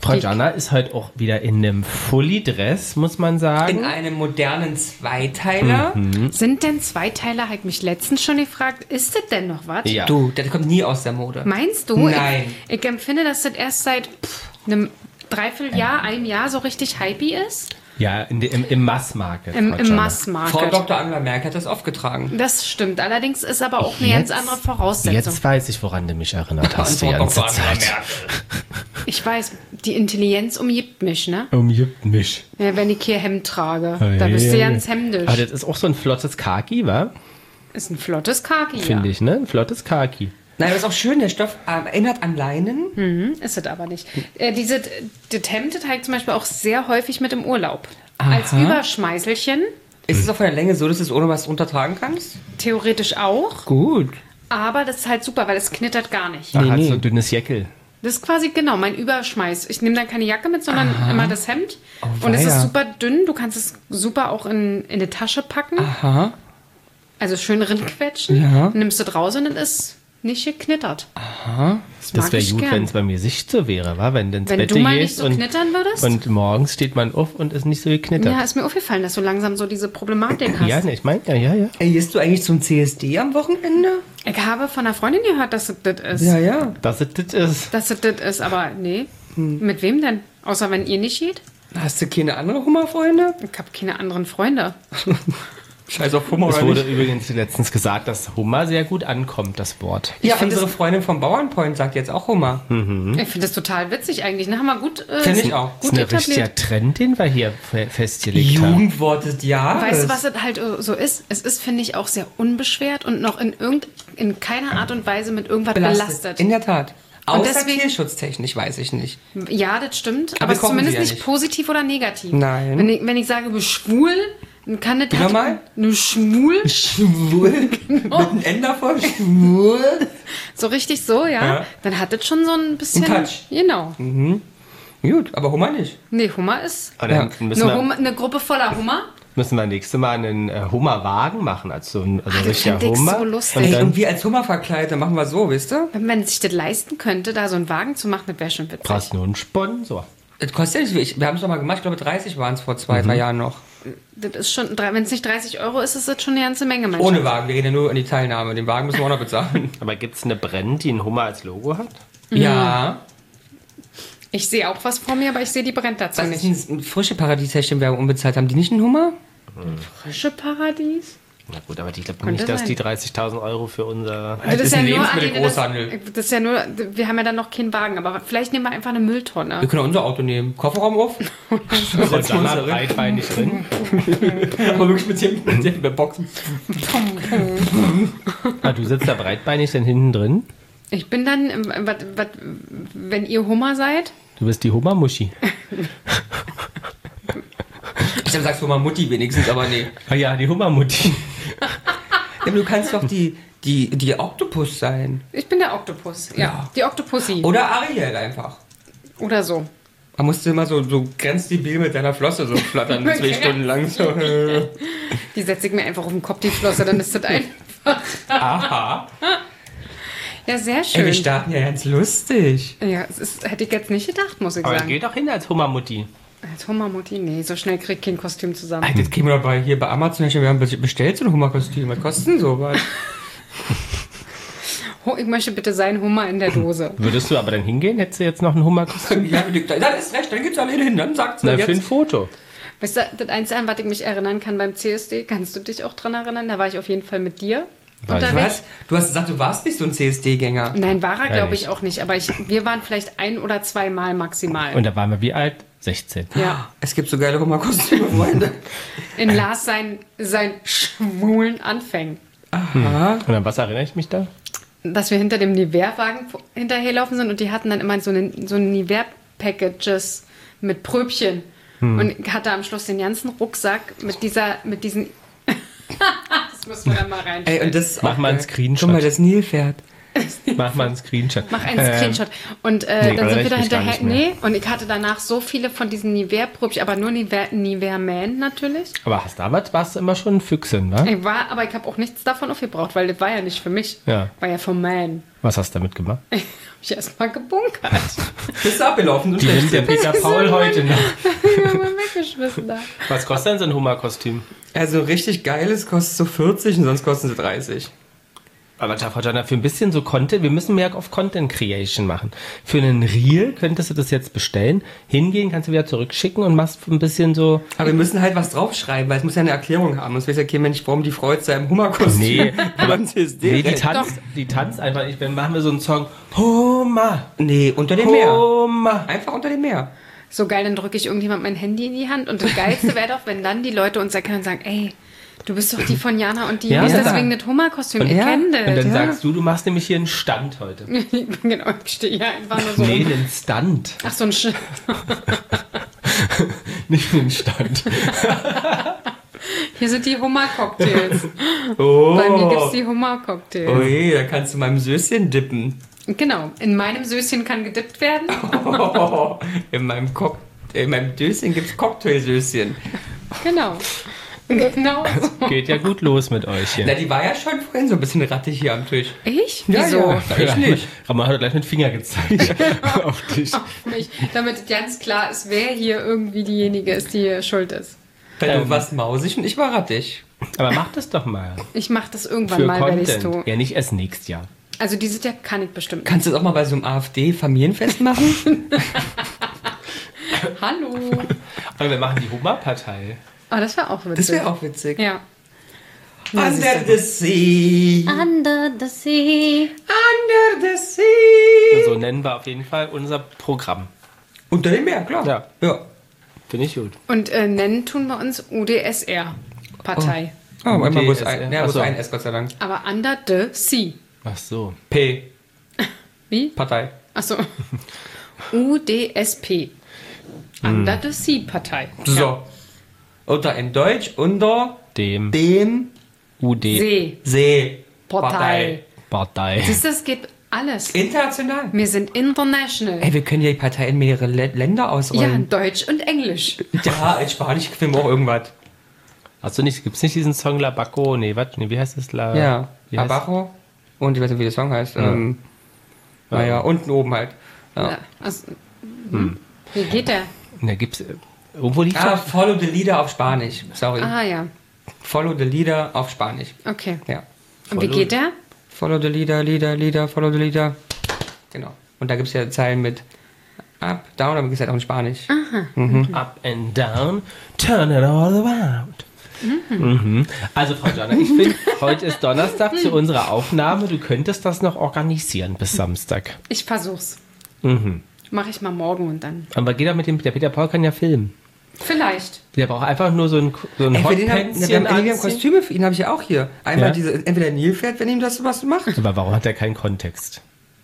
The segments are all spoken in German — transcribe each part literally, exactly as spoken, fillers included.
Frau Jana ist heute auch wieder in einem Fully-Dress, muss man sagen. In einem modernen Zweiteiler. Mhm. Sind denn Zweiteiler, hat mich letztens schon gefragt, ist das denn noch was? Ja. Du, der kommt nie aus der Mode. Meinst du? Nein. Ich, ich empfinde, dass das erst seit pff, einem Dreivierteljahr, einem Jahr so richtig hypey ist. Ja, in de, im, im Mass-Market. Im, Frau im Jana. Mass-Market. Frau Doktor Angela Merkel hat das aufgetragen. Das stimmt. Allerdings ist aber auch eine Jetzt- ganz andere Voraussetzung. Jetzt weiß ich, woran du mich erinnert hast die Frau ganze Doktor Angela Zeit. Merkel. Ich weiß, die Intelligenz umgibt mich, ne? Umgibt mich. Ja, wenn ich hier Hemd trage. Oh, da ja, bist du ja, ganz ja. hemdisch. Aber das ist auch so ein flottes Khaki, wa? Ist ein flottes Kaki, Finde ja. ich, ne? Ein flottes Khaki. Nein, aber ist auch schön, der Stoff äh, erinnert an Leinen. Hm, ist es aber nicht. Äh, diese, das Hemd das trage ich zum Beispiel auch sehr häufig mit im Urlaub. Als Überschmeißelchen, Ist es auch von der Länge so, dass du es ohne was drunter tragen kannst? theoretisch auch. Gut. Aber das ist halt super, weil es knittert gar nicht. Ach, Nee, hat nee. so ein dünnes Jäckel. Das ist quasi genau mein Überschmeiß. Ich nehme dann keine Jacke mit, sondern immer das Hemd. Oh, Und es weia. ist super dünn. Du kannst es super auch in, in eine Tasche packen. Aha. Also schön rinquetschen. Ja. Dann nimmst du draus und dann ist nicht geknittert. Aha. Das, Das mag wäre ich gut, gern. wenn es bei mir Sicht so wäre, wa? Wenn du ins Wenn Bett du mal nicht gehst so und, knittern würdest. und morgens steht man auf und ist nicht so geknittert. Ja, ist mir aufgefallen, dass du langsam so diese Problematik hast. Ja, ne, ich meine, ja, ja, ja. Ey, gehst du eigentlich zum C S D am Wochenende? Ich habe von einer Freundin gehört, dass es das ist. Ja, ja. Dass es das ist. Dass es das ist, aber nee. Hm. Mit wem denn? Außer wenn ihr nicht geht? Hast du keine andere Hummerfreunde? Ich habe keine anderen Freunde. Scheiß auf Hummer Es oder wurde nicht? übrigens letztens gesagt, dass Hummer sehr gut ankommt, das Wort. Ja, find unsere das- Freundin vom Bauernpoint sagt jetzt auch Hummer. Ich finde das total witzig eigentlich. Ne? Haben wir gut, äh, Finde ich auch. Das ist gut ein richtiger etabliert. Trend, den wir hier fe- festgelegt haben. Jugendwort des Jahres. Weißt du, was es halt äh, so ist? Es ist, finde ich, auch sehr unbeschwert und noch in, irgend, in keiner Art und Weise mit irgendwas belastet. belastet? In der Tat. Und Außer deswegen- tierschutztechnisch, weiß ich nicht. Ja, das stimmt. Aber Aber, es ist kochen zumindest sie ja nicht, nicht. positiv oder negativ. Nein. Wenn ich, wenn ich sage, du bist schwul, dann kann das... Wie nochmal? Eine schwul, Schwul. Mit einem N davor. Schwul. so richtig so, ja. Ja. Dann hat das schon so ein bisschen... Ein Touch. Genau. Gut, aber Hummer nicht. Nee, Hummer ist... Aber dann Ja. müssen, Eine, wir, Hummer, eine Gruppe voller Hummer. müssen wir nächstes Mal einen äh, Hummerwagen machen, als so ein also Ah, das richtiger fänd ich Hummer. so lustig. Und Ey, dann und wir als Hummer verkleidet, dann machen wir so, wisst ihr? Wenn man sich das leisten könnte, da so einen Wagen zu machen, das wäre schon witzig. brauchst du nur einen Sponsor. Das kostet ja nicht so viel. Wir haben es doch mal gemacht, ich glaube dreißig waren es vor zwei, Mhm. drei Jahren noch. Das ist schon, wenn es nicht dreißig Euro ist, ist das schon eine ganze Menge. Mein Ohne Schatz. Wagen, wir reden ja nur an die Teilnahme. Den Wagen müssen wir auch noch bezahlen. Aber gibt es eine Brand, die einen Hummer als Logo hat? Ja. Ich sehe auch was vor mir, aber ich sehe die brennt dazu Das nicht. ist ein frische Paradies, den wir unbezahlt haben. Die nicht einen Hummer? Frische Paradies? Na gut, aber ich glaube Könnte nicht, dass sein. die dreißigtausend Euro für unser... Das ist ein Lebensmittelgroßhandel. Das, das ist ja nur, wir haben ja dann noch keinen Wagen, aber vielleicht nehmen wir einfach eine Mülltonne. Wir können auch unser Auto nehmen. Kofferraum auf. Frau Jana breitbeinig drin. Aber wirklich mit dem, mit dem Boxen. Ah, du sitzt da breitbeinig dann hinten drin. Ich bin dann, ähm, wat, wat, wenn ihr Hummer seid, Du bist die Hummermuschi. Ich hab sagst du mal Mutti wenigstens, aber nee. Ah ja, die Hummermutti. Ja, aber du kannst doch die, die, die Oktopus sein. ich bin der Oktopus. Ja, Ja. die Oktopussi. Oder Ariel einfach. Oder so. Man musste immer so, so grenzdebil mit deiner Flosse so flattern, zwei Stunden lang. So. Die setze ich mir einfach auf den Kopf, die Flosse, dann ist das einfach. Aha. Ja, sehr Ey, schön. wir starten ja ganz lustig. Ja, das ist, hätte ich jetzt nicht gedacht, muss ich Aber sagen. geh doch hin als Hummermutti. Als Hummermutti, nee, so schnell krieg ich kein Kostüm zusammen. Ey, das kriegen wir doch bei, hier bei Amazon. Wir haben bestellt so ein Hummerkostüm. Was kostet denn sowas? Oh, ich möchte bitte sein Hummer in der Dose. Würdest du aber dann hingehen? Hättest du jetzt noch einen Hummerkostüm? Ja, dann ist recht, dann geht's alleine hin. Dann sagt sie Na, für ein jetzt. Foto. Weißt du, das Einzige, an was ich mich erinnern kann beim C S D, kannst du dich auch dran erinnern? Da war ich auf jeden Fall mit dir Weiß ich. unterwegs. Was? Du hast gesagt, du warst nicht so ein C S D-Gänger. Nein, war er, Ja, glaube nicht. ich, auch nicht. Aber ich, wir waren vielleicht ein oder zweimal maximal. Und da waren wir wie alt? sechzehn. ja. Es gibt so geile Hummerkostüme, Freunde. In Lars sein, sein schwulen Anfängen. Aha. Und an was erinnere ich mich da? Dass wir hinter dem Nivea-Wagen hinterherlaufen sind und die hatten dann immer so eine, so Nivea-Packages mit Pröbchen. Und ich hatte am Schluss den ganzen Rucksack mit dieser, mit diesen... Das müssen wir dann mal rein. Ey, und das ist Mach auch mal einen geil. Screenshot. Guck mal, das Nilpferd. Mach mal einen Screenshot. Mach einen Ähm, Screenshot. Und äh, nee, dann aber sind wir da reicht mich gar hinterher. nicht mehr. Nee, und ich hatte danach so viele von diesen Nivea-Pröbchen, aber nur Nivea, Nivea Man natürlich. Aber hast damals warst du immer schon ein Füchsin, wa? Ich war, aber ich habe auch nichts davon aufgebraucht, weil das war ja nicht für mich. Ja. War ja vom Man. Was hast du damit gemacht? Hab ich erstmal gebunkert. Bist du abgelaufen? Du Die nimmt der Peter Paul heute noch. Ich hab mal weggeschmissen da. Was kostet denn so ein Hummer-Kostüm? Also richtig geiles kostet so vierzig und sonst kosten sie dreißig. Aber Frau Jana, für ein bisschen so Content, wir müssen mehr auf Content Creation machen. Für einen Reel könntest du das jetzt bestellen, hingehen, kannst du wieder zurückschicken und machst ein bisschen so... Aber wir müssen halt was draufschreiben, weil es muss ja eine Erklärung haben. Sonst weiß ja kein Mensch, warum die Frau jetzt da im Hummerkostüm. Nee, aber C S D Nee, die rennt. tanzt, die tanzt einfach nicht. Dann machen wir so einen Song. Hummer, Nee, unter dem Meer. Hummer. Einfach unter dem Meer. So geil, dann drücke ich irgendjemand mein Handy in die Hand. Und das Geilste wäre doch, wenn dann die Leute uns erkennen und sagen, ey, du bist doch die von Jana und die Ja. ist Ja. deswegen das Hummerkostüm. Ich ja. kenne Und das. dann Ja. sagst du, du machst nämlich hier einen Stand heute. Genau, ich stehe hier einfach nur so. Nee, rum. einen Stand. Ach, so ein Sch Nicht einen Stand. Hier sind die Hummer-Cocktails. Oh. Bei mir gibt es die Hummer-Cocktails. Oh je, da kannst du meinem Söschen dippen. Genau, in meinem Söschen kann gedippt werden. Oh, in meinem Cock in meinem Döschen gibt's Cocktailsöschen. Genau. Genau so. Geht ja gut los mit euch hier. Na, die war ja schon vorhin so ein bisschen rattig hier am Tisch. Ich? Ja, Wieso? ja. Ich nicht. Ramon hat gleich mit dem Finger gezeigt auf dich. Auf mich, damit ganz klar ist, wer hier irgendwie diejenige ist, die hier schuld ist. Weil Ähm. du warst mausig und ich war rattig. Aber mach das doch mal. Ich mache das irgendwann Für mal, werde ich Content. tun. Ja, nicht erst nächstes Jahr. Also dieses Jahr kann ich bestimmt nicht. Kannst du das auch mal bei so einem AfD-Familienfest machen? Hallo. Aber wir machen die Hummer-Partei. Oh, das wäre auch witzig. Das wäre auch witzig. Ja. Under the sea. Under the sea. Under the sea. So nennen wir auf jeden Fall unser Programm. Unter dem Meer, klar. Ja. Ja. Finde ich gut. Und äh, nennen tun wir uns U D S R-Partei. Oh, einmal bloß U D S R. ein, ja, bloß Ach so. ein S, Gott sei Dank. Aber Under the Sea. Ach so. P. Wie? Partei. Achso. U D S P. Under the Sea Partei. So. Unter in Deutsch unter Dem dem U D See. See. Partei. Partei. Siehst du, das geht alles. International. Wir sind international. Ey, wir können ja die Partei in mehrere Lä- Länder Ja, ausrollen. Deutsch und Englisch. Ja, in Spanisch filmen wir auch irgendwas. Hast du nicht, gibt's nicht diesen Song La Baco? Nee, was? Nee, wie heißt das? La, Ja. Wie heißt- Abajo. Und ich weiß nicht, wie der Song heißt. Ähm, naja, unten oben halt. Ja. Ja. Also, hm. Wie geht der? Da gibt's, äh, irgendwo liegt Ah, doch- Follow the Leader auf Spanisch. Sorry. Ah ja, Follow the Leader auf Spanisch. okay. Ja. Und wie Follow- geht der? Follow the Leader, Leader, Leader, Follow the Leader. Genau. Und da gibt es ja Zeilen mit Up, Down, aber gibt es halt auch in Spanisch. Up and down, turn it all around. Mhm. Also Frau Jana, ich finde, heute ist Donnerstag zu unserer Aufnahme. Du könntest das noch organisieren bis Samstag. Ich versuch's. Mhm. Mache ich mal morgen und dann. Aber geht doch mit dem, der Peter Paul kann ja filmen. Vielleicht. Der braucht einfach nur so ein, so ein Ey, für den haben, wir Hotpantchen haben, wir haben anziehen. Kostüme für ihn, habe ich ja auch hier. Einmal Ja? diese, entweder ein Nilpferd, wenn ihm das was macht. Aber warum hat er keinen Kontext?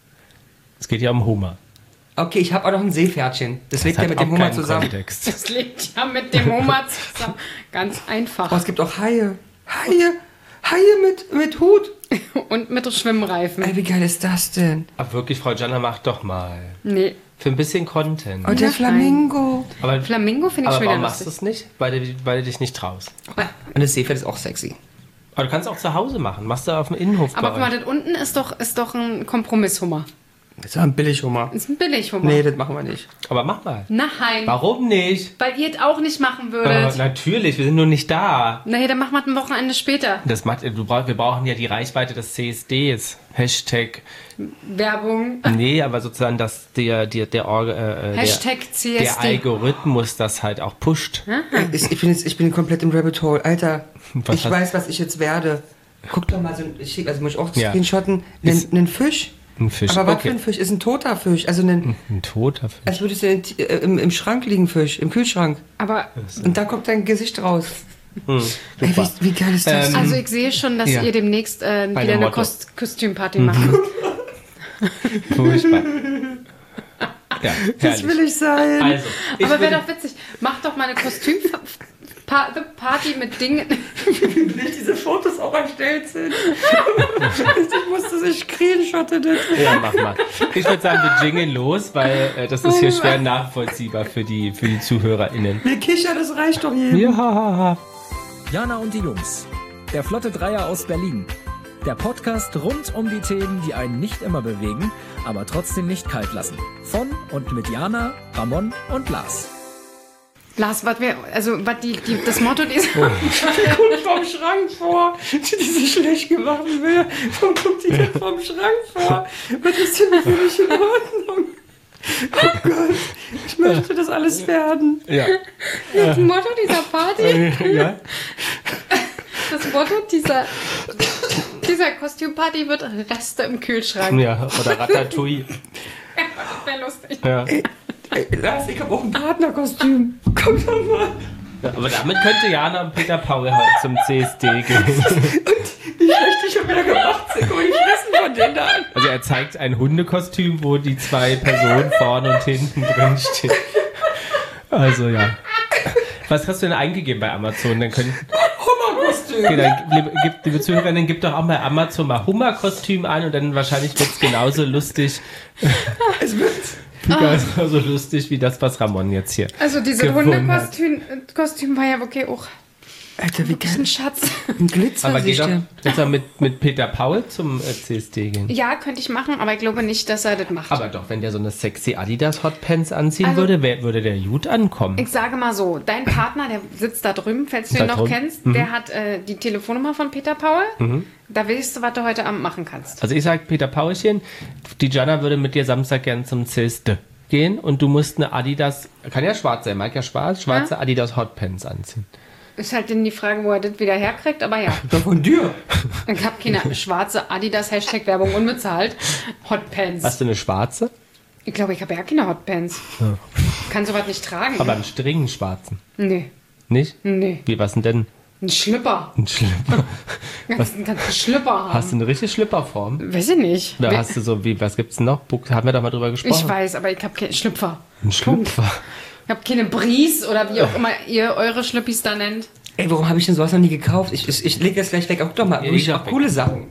Es geht ja um Hummer. Okay, ich habe auch noch ein Seepferdchen. Das lebt ja hat mit dem auch Hummer keinen zusammen. Kontext. Das liegt ja mit dem Hummer zusammen. Ganz einfach. Oh, es gibt auch Haie. Haie. Haie mit, mit Hut. Und mit Schwimmreifen. Ey, wie geil ist das denn? Aber wirklich, Frau Jana, mach doch mal. Nee. Für ein bisschen Content. Und der Ja, Flamingo. Aber, Flamingo finde ich aber schon warum wieder machst du lustig. es nicht? Weil du, weil du dich nicht traust. Und das Seepferd ist auch sexy. Aber du kannst auch zu Hause machen. Machst du auf dem Innenhof Aber bei guck mal, euch. das unten ist doch, ist doch ein Kompromisshummer. Das ist doch ein Billighummer. Das ist ein Billighummer. Nee, das machen wir nicht. Aber mach mal. Nein. Warum nicht? Weil ihr es auch nicht machen Äh, würdet. natürlich, wir sind nur nicht da. Nee, dann machen wir es ein Wochenende später. Das macht, du brauch, wir brauchen ja die Reichweite des C S Ds. Hashtag. Werbung. Nee, aber sozusagen, dass der, der, der, Org- äh, äh, Hashtag C der, S der D. Algorithmus das halt auch pusht. Ich, ich, bin jetzt, ich bin komplett im Rabbit Hole. Alter, Was ich hast- weiß, was ich jetzt werde. Guck doch mal so ein, ich schick, also muss ich auch Ja. screenshotten, einen, Ist- einen Fisch. Ein Fisch. Aber was okay. für ein Fisch? Ist ein toter Fisch. Also ein, Ein toter Fisch. als würdest du in, äh, im, im Schrank liegen, Fisch, im Kühlschrank. Aber Und da kommt dein Gesicht raus. Hm, Ey, super. wie, wie geil ist das? Ähm, denn? also ich sehe schon, dass ja. ihr demnächst äh, wieder dem eine Motto. Kost Kostümparty macht. Furchtbar. Ja, das herrlich. will ich sein. Also, ich Aber wäre will- doch witzig. Macht doch mal eine Kostüm Pa The Party mit Dingen. Wie diese Fotos auch erstellt sind. Ich musste sich screenshotten. Ja, mach mal. Ich würde sagen, wir jingeln los, weil äh, das ist hier schwer nachvollziehbar für die, für die ZuhörerInnen. Wir kichern, das reicht doch jedem. Ja, ha, ha, ha. Jana und die Jungs. Der Flotte Dreier aus Berlin. Der Podcast rund um die Themen, die einen nicht immer bewegen, aber trotzdem nicht kalt lassen. Von und mit Jana, Ramon und Lars. Lars, was wir, also was die, die, das Motto dieser. Die guckt vom Schrank vor, die so schlecht gemacht will. Warum guckt die denn vom Schrank vor? Was ist denn für mich in Ordnung? Oh Gott, ich möchte das alles werden. Ja. Das Motto dieser Party. Ja. Das Motto dieser, dieser Kostümparty wird Reste im Kühlschrank. Ja, oder Ratatouille. Das wäre lustig. Ja. Ey, Lars, ich hab auch ein Partnerkostüm. Komm doch mal. Ja, aber damit könnte Jana und Peter Paul heute zum C S D gehen. Und wie schlecht die schon wieder gemacht sind. Guck mal, die Fressen von denen da an. Also er zeigt ein Hundekostüm, wo die zwei Personen vorne und hinten drin stehen. Also ja. Was hast du denn eingegeben bei Amazon? Dann können... Hummerkostüm. Okay, dann, liebe, liebe, liebe Zuhörerinnen, gib doch auch mal Amazon mal Hummerkostüm ein und dann wahrscheinlich wird es genauso lustig. Es wird... Genauso lustig wie das, was Ramon jetzt hier Also diese gefunden hat. Hundekostüm Kostüm war ja wirklich auch Alter, wie ein geil. Schatz. Ein Glitzer. Aber geht sich doch der- jetzt mal mit, mit Peter Paul zum äh, C S D gehen. Ja, könnte ich machen, aber ich glaube nicht, dass er das macht. Aber doch, wenn der so eine sexy Adidas Hotpants anziehen Also- würde, wer, würde der gut ankommen. Ich sage mal so, dein Partner, der sitzt da drüben, falls du ihn Da noch drüben? kennst, Mhm. der hat äh, die Telefonnummer von Peter Paul. Da weißt du, was du heute Abend machen kannst. Also ich sag Peter Paulchen, die Jana würde mit dir Samstag gern zum C S D gehen und du musst eine Adidas, kann ja schwarz sein, mag ja schwarz, schwarze Ja. Adidas Hotpants anziehen. Ist halt dann die Frage, wo er das wieder herkriegt, aber ja. Doch von dir. Ich habe keine schwarze Adidas Hashtag Werbung unbezahlt. Hotpants. Hast du eine schwarze? Ich glaube, ich habe ja keine Hotpants. Kann sowas nicht tragen. Aber einen strengen schwarzen. nee, Nicht? nee. Wie, was denn denn? Ein Schlüpper. Ein Schlüpper. Ganz, einen ganzen Schlüpper haben. Hast du eine richtige Schlüpperform? Weiß ich nicht. Oder We- hast du so, wie, was gibt's denn noch? Buch- Haben wir doch mal drüber gesprochen. Ich weiß, aber ich habe keinen Schlüpfer. Ein Schlüpfer. Ich habe keine Bries oder wie auch immer ihr eure Schlüppis da nennt. Ey, warum habe ich denn sowas noch nie gekauft? Ich, ich, ich lege das gleich weg. Guck doch mal, Ja, ich leg auch doch weg. coole Sachen.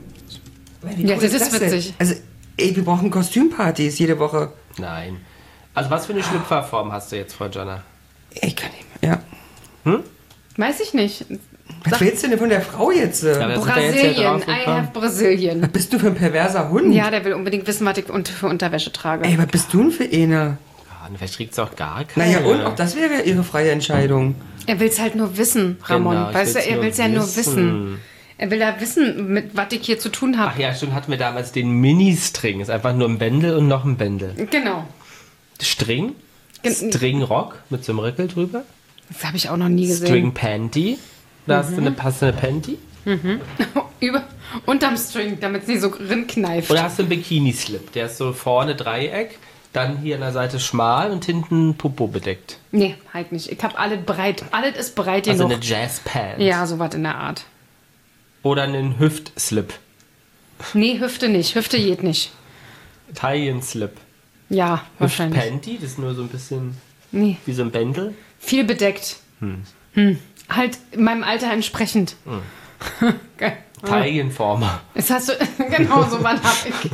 Wie Ja, cool das ist denn? witzig. Also, ey, wir brauchen Kostümpartys jede Woche. Nein. Also was für eine Schlüpferform hast du jetzt, Frau Jana? Ey, ich kann nicht mehr. Ja. Weiß ich nicht. Was willst du denn von der Frau jetzt? Äh? Aber da sind wir jetzt ja Brasilien. drauf I gekommen. have Brasilien. Was bist du für ein perverser Hund? Ja, der will unbedingt wissen, was ich un- für Unterwäsche trage. Ey, was bist du denn für eine? Ja, vielleicht kriegt's auch gar keine. Naja, und auch das wäre ihre freie Entscheidung. Er will es halt nur wissen, Ramon. Genau, ich weißt du, will's er nur will es ja nur wissen. wissen. Er will ja wissen, mit was ich hier zu tun habe. Ach ja, stimmt, hatten wir damals den Mini-String. Ist einfach nur ein Bändel und noch ein Bändel. Genau. String, Gen- Stringrock mit so einem Rickel drüber. Das habe ich auch noch nie gesehen. String Panty. Da hast du Mhm. eine passende Panty. Über, unterm String, damit es nicht so rinkneift. Oder hast du einen Bikini-Slip. Der ist so vorne Dreieck, dann hier an der Seite schmal und hinten Popo bedeckt. Nee, halt nicht. Ich habe alles breit. Alles ist breit Also genug. eine Jazz-Pant. Ja, sowas in der Art. Oder einen Hüft-Slip. Nee, Hüfte nicht. Hüfte geht nicht. Taillen-Slip. Ja, wahrscheinlich. Hüft-Panty, das ist nur so ein bisschen Nee, wie so ein Bändel. viel bedeckt. Hm. Halt meinem Alter entsprechend. Geil. Taillenformer. Jetzt hast du, genau, so was hab ich.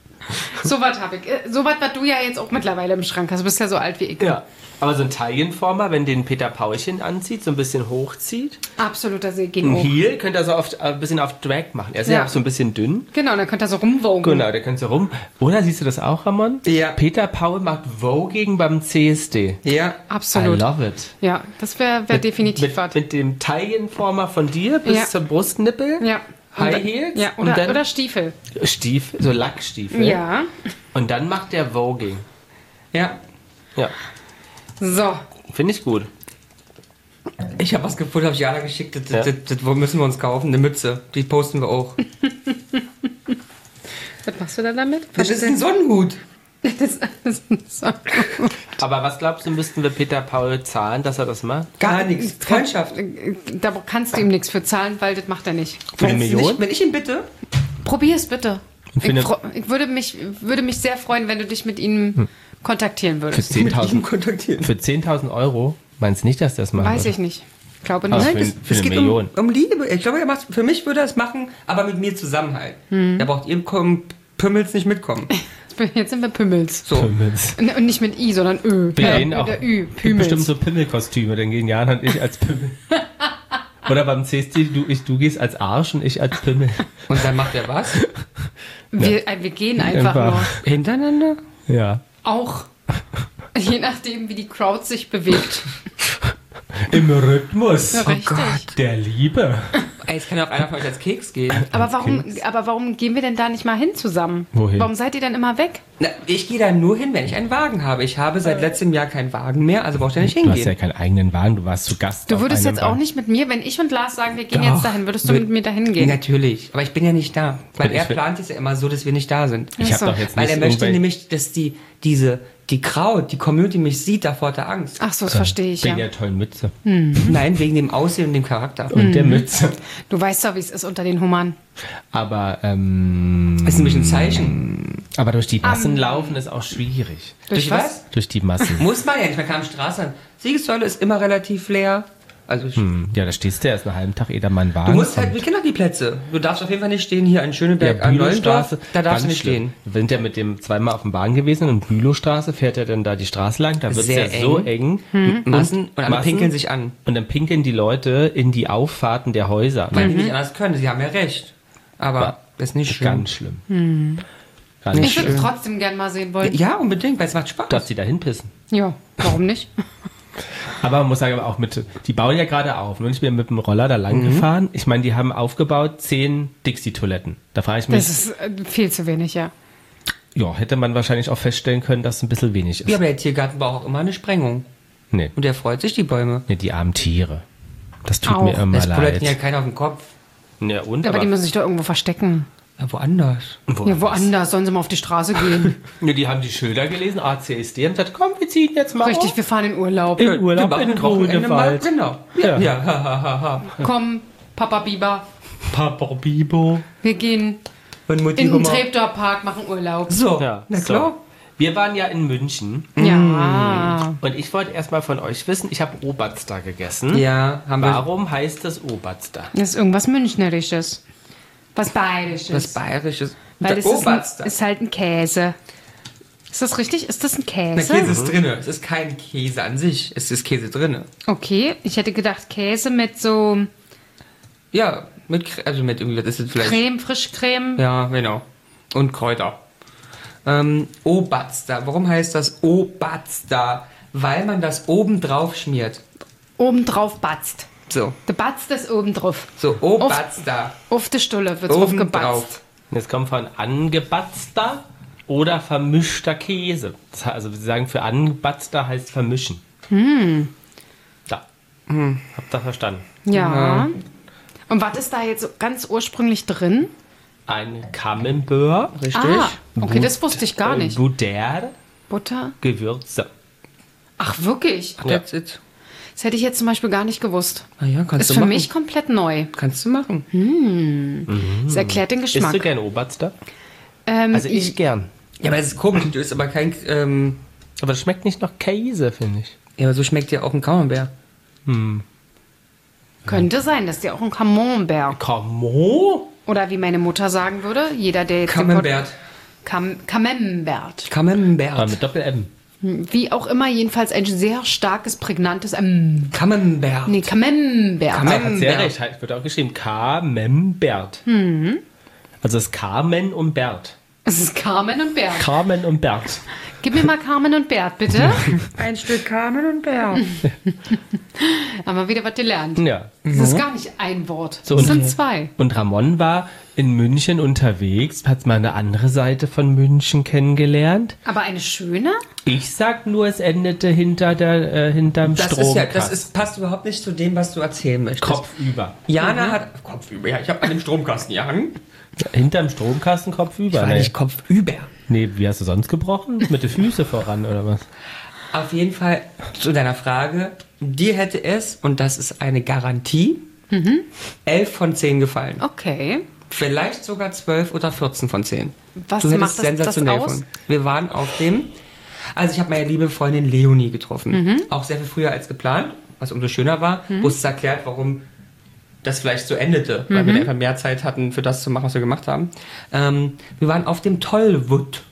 So was hab ich. Äh, So was, was du ja jetzt auch mittlerweile im Schrank hast. Du bist ja so alt wie ich. Ja. Aber so ein Taillenformer, wenn den Peter Paulchen anzieht, so ein bisschen hochzieht. Absoluter See Ein ging hoch. Heel könnt ihr so oft, äh, ein bisschen auf Drag machen. Er ist ja, Ja. auch so ein bisschen dünn. Genau, dann könnt ihr so rumwogen. Genau, der könnt ihr rum. Oder siehst du das auch, Ramon? Ja. Peter Paul macht Voging beim C S D. Ja. Absolut. I love it. Ja, das wäre wär definitiv Mit, was. mit dem Taillenformer von dir bis Ja. zur Brustnippel. Ja. High Und- Heels Ja, und oder, dann- oder Stiefel. Stiefel, so Lackstiefel. Ja. Und dann macht der Voging. Ja. Ja, So. finde ich gut. Ich habe was gefunden, habe ich Jana geschickt. Das, Ja. das, das, das müssen wir uns kaufen. Eine Mütze. Die posten wir auch. Was machst du da damit? Das ist ein Sonnenhut. Das, das ist so. Aber was glaubst du, müssten wir Peter Paul zahlen, dass er das macht? Gar nichts. Freundschaft. Da kannst du ihm nichts für zahlen, weil das macht er nicht. Für eine Meinst du Million? nicht, wenn ich ihn bitte? Probier es bitte. Und für Ich, eine- fro- ich würde, mich, würde mich sehr freuen, wenn du dich mit ihm kontaktieren Für würdest. Mit ihm zehntausend kontaktieren. für zehntausend Euro? Meinst du nicht, dass der das macht? Weiß oder? ich nicht. Ich glaube Aber nicht. für, Das, für es eine geht um, Million. um Liebe. Ich glaube, er macht, für mich würde er es machen, aber mit mir zusammen halt. Da braucht ihr Kom- Pümmels nicht mitkommen. Jetzt sind wir Pümmels. So. Pimmels. Und und nicht mit I, sondern Ö. Wir Äh, gehen mit auch der Ü. gibt Pümmels. bestimmt so Pimmelkostüme, dann gehen Jan und ich als Pimmel. Oder beim C S D, du, ich, du gehst als Arsch und ich als Pimmel. Und dann macht er was? Wir, äh, wir gehen einfach Einfach. nur. Hintereinander? Ja. Auch. Je nachdem, wie die Crowd sich bewegt. Im Rhythmus Ja, richtig. der Liebe. Ey, es kann ja auch einer von euch als Keks gehen. Aber warum, aber warum gehen wir denn da nicht mal hin zusammen? Wohin? Warum seid ihr denn immer weg? Na, ich gehe da nur hin, wenn ich einen Wagen habe. Ich habe seit letztem Jahr keinen Wagen mehr, also braucht ihr nicht Du hast ja hingehen. keinen eigenen Wagen, du warst zu Gast. Du auf würdest einem jetzt auch Wagen. nicht mit mir, wenn ich und Lars sagen, wir gehen Doch. jetzt dahin, würdest du Wür- mit mir dahin gehen? Natürlich, aber ich bin ja nicht da. Weil Und er ich will- plant es ja immer so, dass wir nicht da sind. Ich Ach so. habe doch jetzt Weil nicht er möchte irgendwelche- nämlich, dass die, diese, die Crowd, die Community mich sieht, davor hat er Angst. Ach so, das verstehe ich Wegen ja. der tollen Mütze Nein, wegen dem Aussehen und dem Charakter. und der Mütze. Du weißt doch, wie es ist unter den Hummern. Aber, ähm, Das ist nämlich ein Zeichen. aber durch die Massen laufen ist auch schwierig. Durch was? Durch die Massen. Muss man ja nicht, man kann am Straße. Siegessäule ist immer relativ leer. Also ich, Hm, ja, da stehst du erst einen halben Tag, ehe dann mein Wagen du musst halt, kommt. wir kennen doch die Plätze. Du darfst auf jeden Fall nicht stehen hier in Schöneberg Ja, an Neuendorf. Bülowstraße, Da darfst du ganz nicht schlimm. stehen. Wir sind ja mit dem zweimal auf dem Bahn gewesen und Bülowstraße fährt er dann da die Straße lang. Da wird es ja Sehr so eng. eng. Massen und alle Massen. pinkeln sich an. Und dann pinkeln die Leute in die Auffahrten der Häuser. Weil die nicht anders können. Sie haben ja recht. Aber das ist nicht schön. Ganz schlimm. Ganz Ich würde schlimm. es trotzdem gern mal sehen wollen. Ja, unbedingt, weil es macht Spaß. Dass die da hinpissen. Ja, warum nicht? Aber man muss sagen, aber auch mit, die bauen ja gerade auf. Und ich bin mit dem Roller da lang gefahren. Ich meine, die haben aufgebaut zehn Dixie-Toiletten. Da frage ich mich, Das ist äh, viel zu wenig, ja. ja, hätte man wahrscheinlich auch feststellen können, dass es ein bisschen wenig ist. Ja, aber der Tiergarten braucht auch immer eine Sprengung. Nee, Und der freut sich, die Bäume. nee, die armen Tiere. Das tut Auch. mir immer Es pullert ja leid. keiner auf den Kopf. Ja, und? Aber, Aber, die müssen sich doch irgendwo verstecken. Ja, woanders. Ja, woanders. Sollen sie mal auf die Straße gehen. Ja, die haben die Schilder gelesen, A C S D, und gesagt, komm, wir ziehen jetzt mal Richtig, auf. wir fahren in Urlaub. In Urlaub Wir machen in ein Wochenende mal- Grunewald. Genau. Ja. Ja, ja. Ha, ha, ha, ha. Komm, Papa Biber. Papa Bibo. Wir gehen Und Mutti in den Hummer. Treptower-Park, machen Urlaub. So, Ja, na so. klar. Wir waren ja in München Ja. und ich wollte erstmal von euch wissen, ich habe Oberster gegessen. Ja, haben wir Warum heißt es Oberster? Das ist irgendwas Münchnerisches. Was Bayerisches. was Bayerisches. Weil Der das ist, ein, Oberster. ist halt ein Käse. Ist das richtig? Ist das ein Der Käse? Käse ist drinne. Es ist kein Käse an sich. Es ist Käse drinne. Okay, ich hätte gedacht Käse mit so Ja, mit, Cre- also mit irgendwie, das ist vielleicht. Creme, Frischcreme. Ja, genau. Und Kräuter. Ähm, Oberster. Warum heißt das Oberster? Weil man das oben drauf schmiert. Obendrauf batzt. So. Der batzt ist obendrauf. So, Oberster. Auf der Stulle wird Oben aufgebatzt. drauf. Das kommt von angebatzter oder vermischter Käse. Das heißt, also sie sagen, für angebatzter heißt vermischen. Hm. Ja. Habt ihr verstanden? Ja. Und was ist da jetzt so ganz ursprünglich drin? Ein Camembert. Richtig? Ah, okay, das wusste ich gar nicht. Butter, Butter? Gewürze. Ach, wirklich? That's it. Das hätte ich jetzt zum Beispiel gar nicht gewusst. Ah ja, kannst Ist du für machen. mich komplett neu. Kannst du machen. Das erklärt den Isst du Geschmack. gern Oberster? Ähm, Also ich gern. Ja, aber es ist komisch. Du isst aber kein. Ähm, Aber das schmeckt nicht nach Käse, finde ich. ja, aber so schmeckt ja auch ein Camembert. könnte sein, dass die auch ein Camembert. Camembert? Oder wie meine Mutter sagen würde, jeder, der jetzt den Camembert. Pod- Cam Camembert. Camembert. Aber mit Doppel-M. Wie auch immer, jedenfalls ein sehr starkes, prägnantes M. Camembert. Nee, Camembert. Cam- Aber hat sehr Camembert. recht, wird auch geschrieben. Camembert. Also das Carmen und Bert. Es ist Carmen und Bert. Carmen und Bert. Gib mir mal Carmen und Bert, bitte. Ein Stück Carmen und Bert. Haben wir wieder was gelernt. Ja. Das ist gar nicht ein Wort. So, Das und- sind zwei. Und Ramon war in München unterwegs, hat mal eine andere Seite von München kennengelernt. Aber eine schöne? Ich sag nur, es endete hinter der, äh, hinterm Das ist Stromkast. ja, das ist, passt überhaupt nicht zu dem, was du erzählen möchtest. Kopfüber. Jana hat Kopfüber. Ja, ich habe an dem Stromkasten gehangen. Hinterm Stromkasten Kopfüber. War Nee. nicht Kopfüber. nee, wie hast du sonst gebrochen? Mit den Füßen voran oder was? Auf jeden Fall zu deiner Frage. Dir hätte es, und das ist eine Garantie, elf von zehn gefallen. Okay. Vielleicht sogar zwölf oder vierzehn von zehn. Was du hättest macht das- das sensationell aus? von. Wir waren auf dem, also ich habe meine liebe Freundin Leonie getroffen. Auch sehr viel früher als geplant. was umso schöner war, wo es erklärt, warum das vielleicht so endete, weil wir einfach mehr Zeit hatten, für das zu machen, was wir gemacht haben. Ähm, wir waren auf dem Tollwood.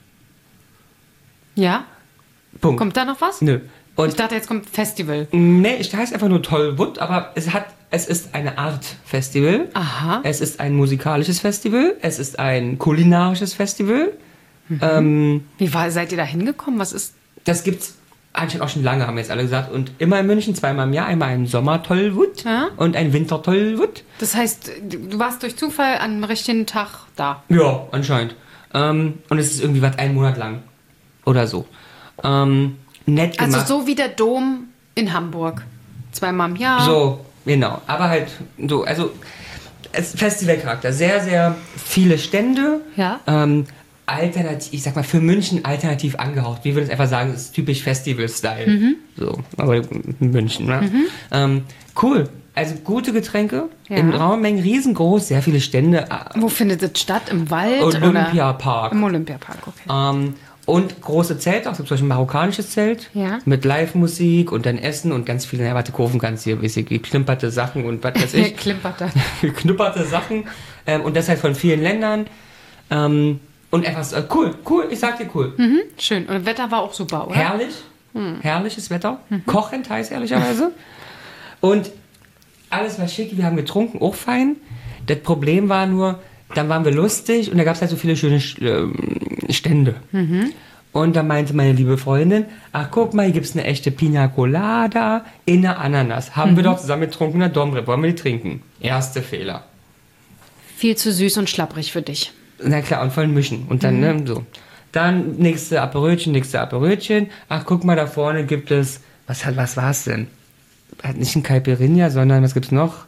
Ja? Punkt. Kommt da noch was? Nö. Und Ich dachte, jetzt kommt Festival. nee, es heißt einfach nur Tollwood, aber es hat, es ist eine Art Festival. Aha. Es ist ein musikalisches Festival. Es ist ein kulinarisches Festival. Ähm, Wie war, seid ihr da hingekommen? Was ist... das gibt's anscheinend auch schon lange, haben jetzt alle gesagt. Und immer in München, zweimal im Jahr. Einmal ein Sommer-Tollwood Ja. und ein Winter-Tollwood. Das heißt, du warst durch Zufall an einem richtigen Tag da. Ja, anscheinend. Ähm, und es ist irgendwie was einen Monat lang. Oder so. Ähm, nett gemacht. Also so wie der Dom in Hamburg. Zweimal im Jahr. So, genau. Aber halt so, also es Festivalcharakter. Sehr, sehr viele Stände. Ja. Ähm, alternativ, ich sag mal, für München alternativ angehaucht. Wie würde ich einfach sagen, das ist typisch Festival-Style. Mhm. So, aber in München, ne? Ähm, cool. Also gute Getränke, Ja. in Raummengen riesengroß, sehr viele Stände. Wo findet das statt? Im Wald? Olympiapark. Oder? Im Olympiapark, okay. Ähm, und große Zelte, auch so zum Beispiel ein marokkanisches Zelt Ja. mit Live-Musik und dann Essen und ganz viele, ja, warte, kaufen kannst hier, weiß ich, geklimperte Sachen und was weiß Hier ich. klimpert da. geknupperte Sachen ähm, und das halt von vielen Ländern. Ähm, und etwas, äh, cool, cool, ich sag dir cool. Mhm, schön. Und das Wetter war auch super, oder? Herrlich, herrliches Wetter, kochend heiß, ehrlicherweise. Und alles war schick, wir haben getrunken, auch fein. Das Problem war nur, dann waren wir lustig und da gab es halt so viele schöne ähm, Stände. Und da meinte meine liebe Freundin, ach guck mal, hier gibt es eine echte Pina Colada in der Ananas. Haben wir doch zusammen getrunken, na Domre, wollen wir die trinken? Erste Fehler. Viel zu süß und schlapprig für dich. Na klar, und voll mischen. Und dann, ne, so. Dann nächste Aperölchen, nächste Aperölchen. Ach, guck mal, da vorne gibt es, was hat, was war's denn? Hat nicht ein Caipirinha, sondern, was gibt's noch?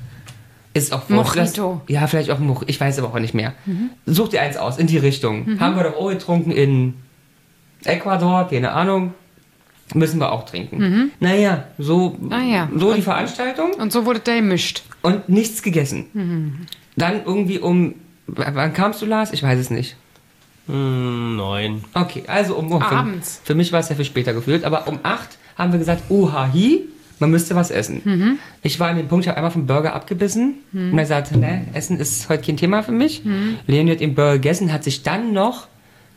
Ist auch wurscht. Mojito. Das- Ja, vielleicht auch Mojito, ich weiß aber auch nicht mehr. Such dir eins aus, in die Richtung. Haben wir doch auch getrunken in Ecuador, keine Ahnung. Müssen wir auch trinken. Naja, so, Ah ja. so die Veranstaltung. Und so wurde der gemischt. Und nichts gegessen. Dann irgendwie um, w- wann kamst du, Lars? Ich weiß es nicht. Hm, neun. Okay, also um, um für, Abends. für mich war es ja viel später gefühlt, aber um acht haben wir gesagt, oha, hi, man müsste was essen. Ich war an dem Punkt, ich habe einmal vom Burger abgebissen und er sagte, ne, Essen ist heute kein Thema für mich. Leonie hat den Burger gegessen, hat sich dann noch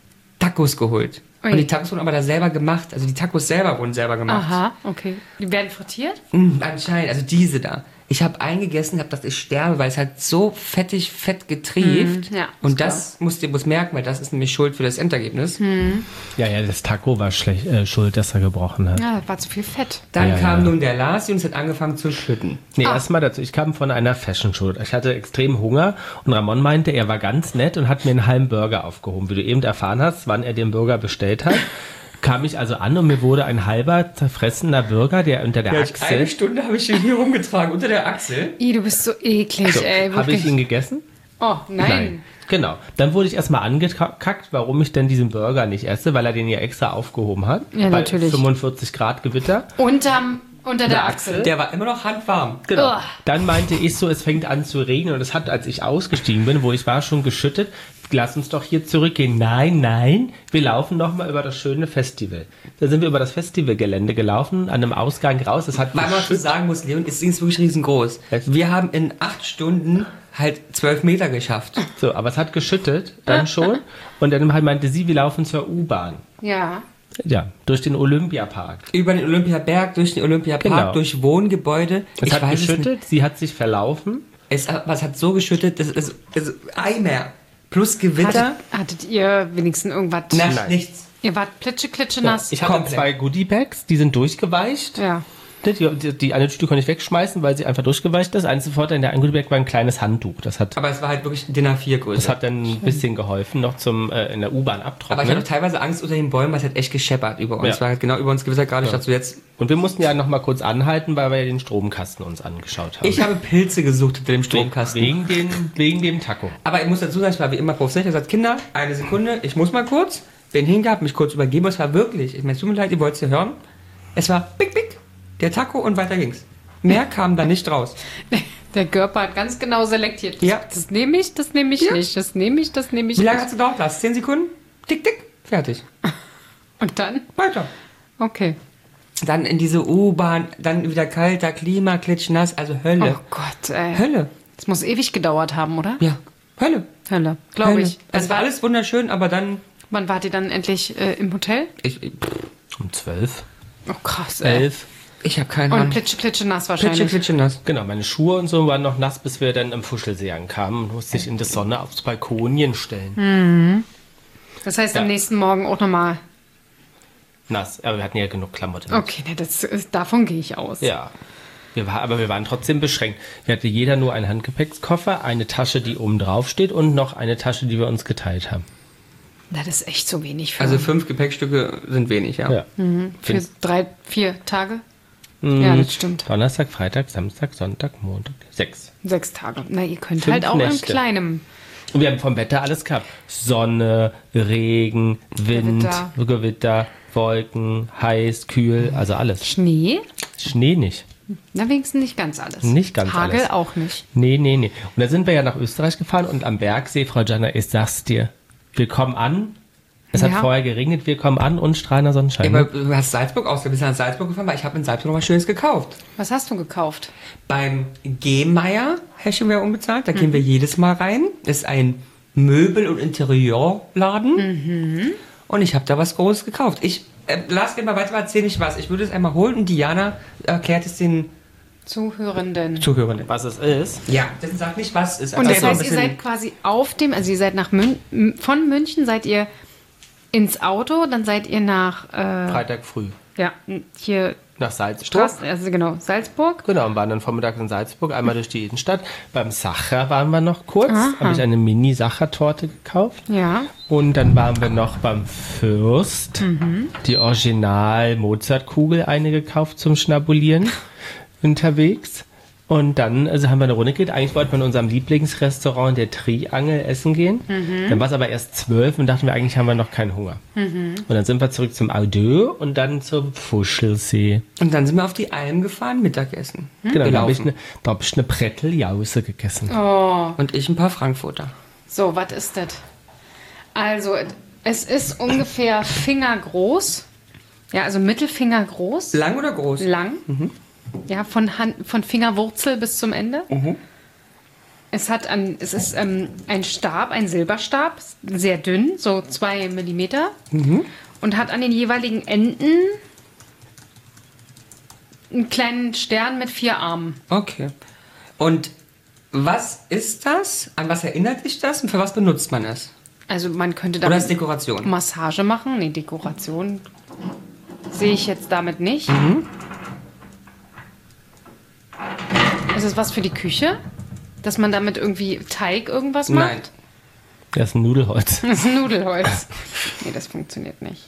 Tacos geholt. Ui. Und die Tacos wurden aber da selber gemacht, also die Tacos selber wurden selber gemacht. Aha, okay. Die werden frittiert? Mm, anscheinend, also diese da. Ich habe eingegessen, habe gedacht, ich sterbe, weil es halt so fettig, fett getrieft. Mm, ja, und ist das musst du muss merken, weil das ist nämlich Schuld für das Endergebnis. Ja, ja, das Taco war schlecht, äh, schuld, dass er gebrochen hat. Ja, das war zu viel Fett. Dann Ja, kam ja. nun der Lars und es hat angefangen zu schütten. Nee, Ah. erstmal dazu. Ich kam von einer Fashion Show. Ich hatte extrem Hunger und Ramon meinte, er war ganz nett und hat mir einen halben Burger aufgehoben. Wie du eben erfahren hast, wann er den Burger bestellt hat, kam ich also an und mir wurde ein halber zerfressener Burger, der unter der Ja, Achsel... eine Stunde habe ich ihn hier rumgetragen, unter der Achsel. Ih, du bist so eklig, So, ey. habe Wirklich. ich ihn gegessen? Oh, nein. Genau. Dann wurde ich erstmal angekackt, warum ich denn diesen Burger nicht esse, weil er den ja extra aufgehoben hat. Ja, bei natürlich. fünfundvierzig Grad Gewitter. Unterm, unter der Der Achsel. Der war immer noch handwarm. Genau. Ugh. Dann meinte ich so, es fängt an zu regnen und es hat, als ich ausgestiegen bin, wo ich war, schon geschüttet. Lass uns doch hier zurückgehen. Nein, nein, wir laufen noch mal über das schöne Festival. Da sind wir über das Festivalgelände gelaufen, an einem Ausgang raus. Es hat Weil man zu geschüttet. sagen muss, Leon, das Ding ist wirklich riesengroß. Wir haben in acht Stunden halt zwölf Meter geschafft. So, aber es hat geschüttet dann schon. Und dann halt meinte sie, wir laufen zur U-Bahn. Ja. Ja, durch den Olympiapark. Über den Olympiaberg, durch den Olympiapark, Genau. durch Wohngebäude. Es ich hat weiß es nicht. geschüttet, sie hat sich verlaufen. Es, hat- was hat so geschüttet, das ist, ist Eimer. Plus Gewitter, Hattet, hattet ihr wenigstens irgendwas? nass, Nein. nichts. Ihr wart plitsche-klitsche nass? Ich hatte Komplett. zwei Goodie-Bags, die sind durchgeweicht. Ja. Die, die, die eine Tüte konnte ich wegschmeißen, weil sie einfach durchgeweicht ist. Eins sofort in der einen Goodie-Bag war ein kleines Handtuch. Das hat, Aber es war halt wirklich DIN A vier Größe. das hat dann ein bisschen geholfen, noch zum äh, in der U-Bahn Aber ich abtrocknen. hatte teilweise Angst unter den Bäumen, weil es hat echt gescheppert über uns. Ja. Es war halt genau über uns Gewitter gerade. Ich dachte so jetzt, Und wir mussten ja noch mal kurz anhalten, weil wir ja den Stromkasten uns angeschaut haben. ich habe Pilze gesucht hinter dem Stromkasten. Wegen, den, wegen dem Taco. Aber ich muss dazu sagen, ich war wie immer professionell. Ich habe gesagt, Kinder, eine Sekunde, ich muss mal kurz. Bin hingehabt, mich kurz übergeben. Es war wirklich, ich meine, es tut mir leid, ihr wollt es ja hören. Es war bick, bick, der Taco und weiter ging's. Mehr kam da nicht raus. Der Körper hat ganz genau selektiert. Das, Ja. das nehme ich, das nehme ich Ja. nicht. Das nehme ich, das nehme ich Wie lange hat nicht. es gedauert, Lars? Zehn Sekunden? Tick, tick, fertig. Und dann? Weiter. Okay. dann in diese U-Bahn, dann wieder kalter Klima, klitschnass, also Hölle. Oh Gott, ey. Hölle. Das muss ewig gedauert haben, oder? Ja, Hölle. Hölle, glaube Hölle. ich. Es war alles wunderschön, aber dann... Wann wart ihr dann endlich äh, im Hotel? Ich, ich, Um zwölf, Oh krass, ey. elf. ich habe keine Und Ahnung. klitsche, klitsche nass wahrscheinlich. Klitsche, klitschnass. Genau, meine Schuhe und so waren noch nass, bis wir dann am Fuschelsee ankamen und musste ich in die Sonne aufs Balkonien stellen. Das heißt, Ja. am nächsten Morgen auch nochmal. Nass, aber wir hatten ja genug Klamotten. mit. Okay, ne, das, ist- davon gehe ich aus. Ja. Wir war, aber wir waren trotzdem beschränkt. Wir hatten jeder nur einen Handgepäckskoffer, eine Tasche, die oben drauf steht und noch eine Tasche, die wir uns geteilt haben. Na, das ist echt zu wenig für, Also fünf Gepäckstücke sind wenig, ja. Ja. für drei, vier Tage. Ja, das stimmt. Donnerstag, Freitag, Samstag, Sonntag, Montag, sechs. Sechs Tage. Na, ihr könnt Fünf halt auch im Nächte. Kleinen. Und wir haben vom Wetter alles gehabt. Sonne, Regen, Wind, Gewitter. Gewitter, Wolken, heiß, kühl, also alles. Schnee? Schnee nicht. Na, wenigstens nicht ganz alles. Nicht ganz Hagel alles. auch nicht. Nee, nee, nee. Und da sind wir ja nach Österreich gefahren und am Bergsee, Frau Jana, ich sag's dir, wir kommen an. Es hat Ja. vorher geregnet, wir kommen an und strahlender Sonnenschein. Aber du hast Salzburg aus, du bist nach Salzburg gefahren, weil ich habe in Salzburg noch was Schönes gekauft. Was hast du gekauft? Beim Gehmeier, Häschen wir unbezahlt, da gehen wir jedes Mal rein. Ist ein Möbel- und Interieurladen. Und ich habe da was Großes gekauft. Ich äh, lass gerne mal weiter erzählen, ich was. Ich würde es einmal holen und Diana erklärt es den Zuhörenden. Zuhörenden. Was es ist? Ja, das sagt nicht, was es ist. Und das Erzähl mal heißt, ein ihr bisschen- seid quasi auf dem, also ihr seid nach Mün M- von München seid ihr ins Auto, dann seid ihr nach, äh, Freitag früh. ja, hier Nach Salzburg. Straßen, also genau, Salzburg. Genau, und waren dann vormittags in Salzburg, einmal durch die Innenstadt. Beim Sacher waren wir noch kurz, habe ich eine Mini-Sacher-Torte gekauft. Ja. Und dann waren wir noch beim Fürst, die Original-Mozart-Kugel eine gekauft zum Schnabulieren unterwegs. Und dann also haben wir eine Runde gedreht. Eigentlich wollten wir in unserem Lieblingsrestaurant der Triangel essen gehen. Dann war es aber erst zwölf und dachten wir, eigentlich haben wir noch keinen Hunger. Und dann sind wir zurück zum Audeux und dann zum Fuschelsee. Und dann sind wir auf die Alm gefahren, Mittagessen. Genau, da habe ich, Gelaufen. eine, da hab ich eine Bretteljause gegessen. Oh, Und ich ein paar Frankfurter. so, was ist das? Also, es ist ungefähr fingergroß. Ja, also Mittelfinger groß. Lang oder groß? Lang. Ja, von, Hand, von Fingerwurzel bis zum Ende. Es hat ein, es ist ähm, ein Stab, ein Silberstab, sehr dünn, so zwei Millimeter. Und hat an den jeweiligen Enden einen kleinen Stern mit vier Armen. Okay. Und was ist das? An was erinnert dich das? Und für was benutzt man es? Also man könnte Oder damit ist Dekoration? Massage machen. Nee, Dekoration sehe ich jetzt damit nicht. Ist es was für die Küche? Dass man damit irgendwie Teig irgendwas macht? Nein. Das ist ein Nudelholz. Das ist ein Nudelholz. Nee, das funktioniert nicht.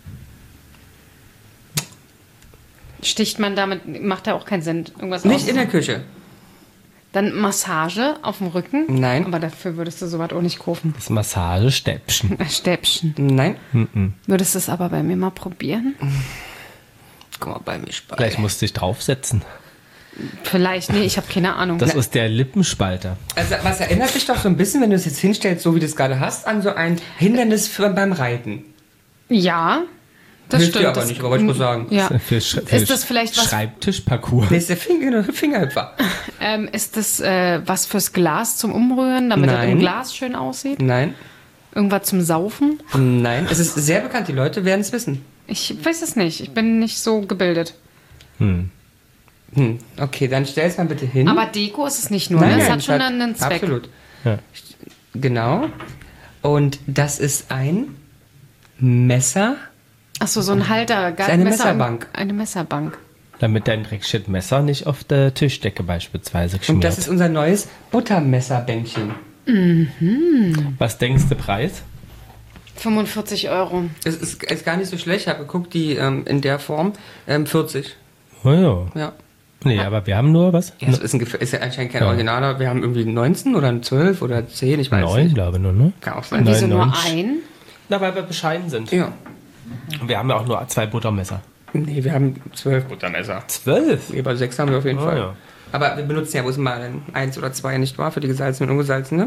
Sticht man damit, macht ja auch keinen Sinn. Irgendwas Nicht aus. in der Küche. Dann Massage auf dem Rücken? Nein. Aber dafür würdest du sowas auch nicht kaufen. Das Massagestäbchen. Äh, Stäbchen. Nein. Würdest du es aber bei mir mal probieren? Guck mal bei mir bei. Gleich musst du dich draufsetzen. Vielleicht, nee, ich habe keine Ahnung. Das ist der Lippenspalter. Also, was erinnert dich doch so ein bisschen, wenn du es jetzt hinstellst, so wie du es gerade hast, an so ein Hindernis für, beim Reiten. Ja, das Hilft stimmt. dir aber das, nicht, wollte ich nur sagen. Ja. Für, Sch für Ist das vielleicht was- Schreibtischparcours. Nee, ist der Finger, Fingerhüpfer. Ähm, ist das äh, was fürs Glas zum Umrühren, damit das Nein. im Glas schön aussieht? Nein. Irgendwas zum Saufen? Nein. Es ist sehr bekannt, die Leute werden es wissen. Ich weiß es nicht. Ich bin nicht so gebildet. Hm. Okay, dann stell es mal bitte hin. Aber Deko ist es nicht nur. Nein, ne? Es nein, hat schon es einen Zweck. Absolut. Ja. Genau. Und das ist ein Messer. Achso, so ein Halter. ist eine Messerbank. Eine Messerbank. Damit dein Dreckshit-Messer nicht auf der Tischdecke beispielsweise Und schmiert. das ist unser neues Buttermesserbänkchen. Was denkst du, Preis? fünfundvierzig Euro. Es ist, ist gar nicht so schlecht. Ich habe geguckt, die ähm, in der Form ähm, vierzig. Oh ja. Ja. Nee, aber wir haben nur was? Ja, es ist, ein, Gef- ist ja anscheinend kein Ja. Originaler. Wir haben irgendwie neunzehn oder zwölf oder zehn, ich weiß Neun, nicht. glaube ich nur, ne? Kann auch Und sein. wieso nur neun. ein? Na, weil wir bescheiden sind. Ja. Und wir haben ja auch nur zwei Buttermesser. Nee, wir haben zwölf Buttermesser. Zwölf? Nee, aber sechs haben wir auf jeden Oh, Fall. ja. Aber wir benutzen ja bloß mal eins oder zwei, nicht wahr? Für die gesalzene und ungesalzene.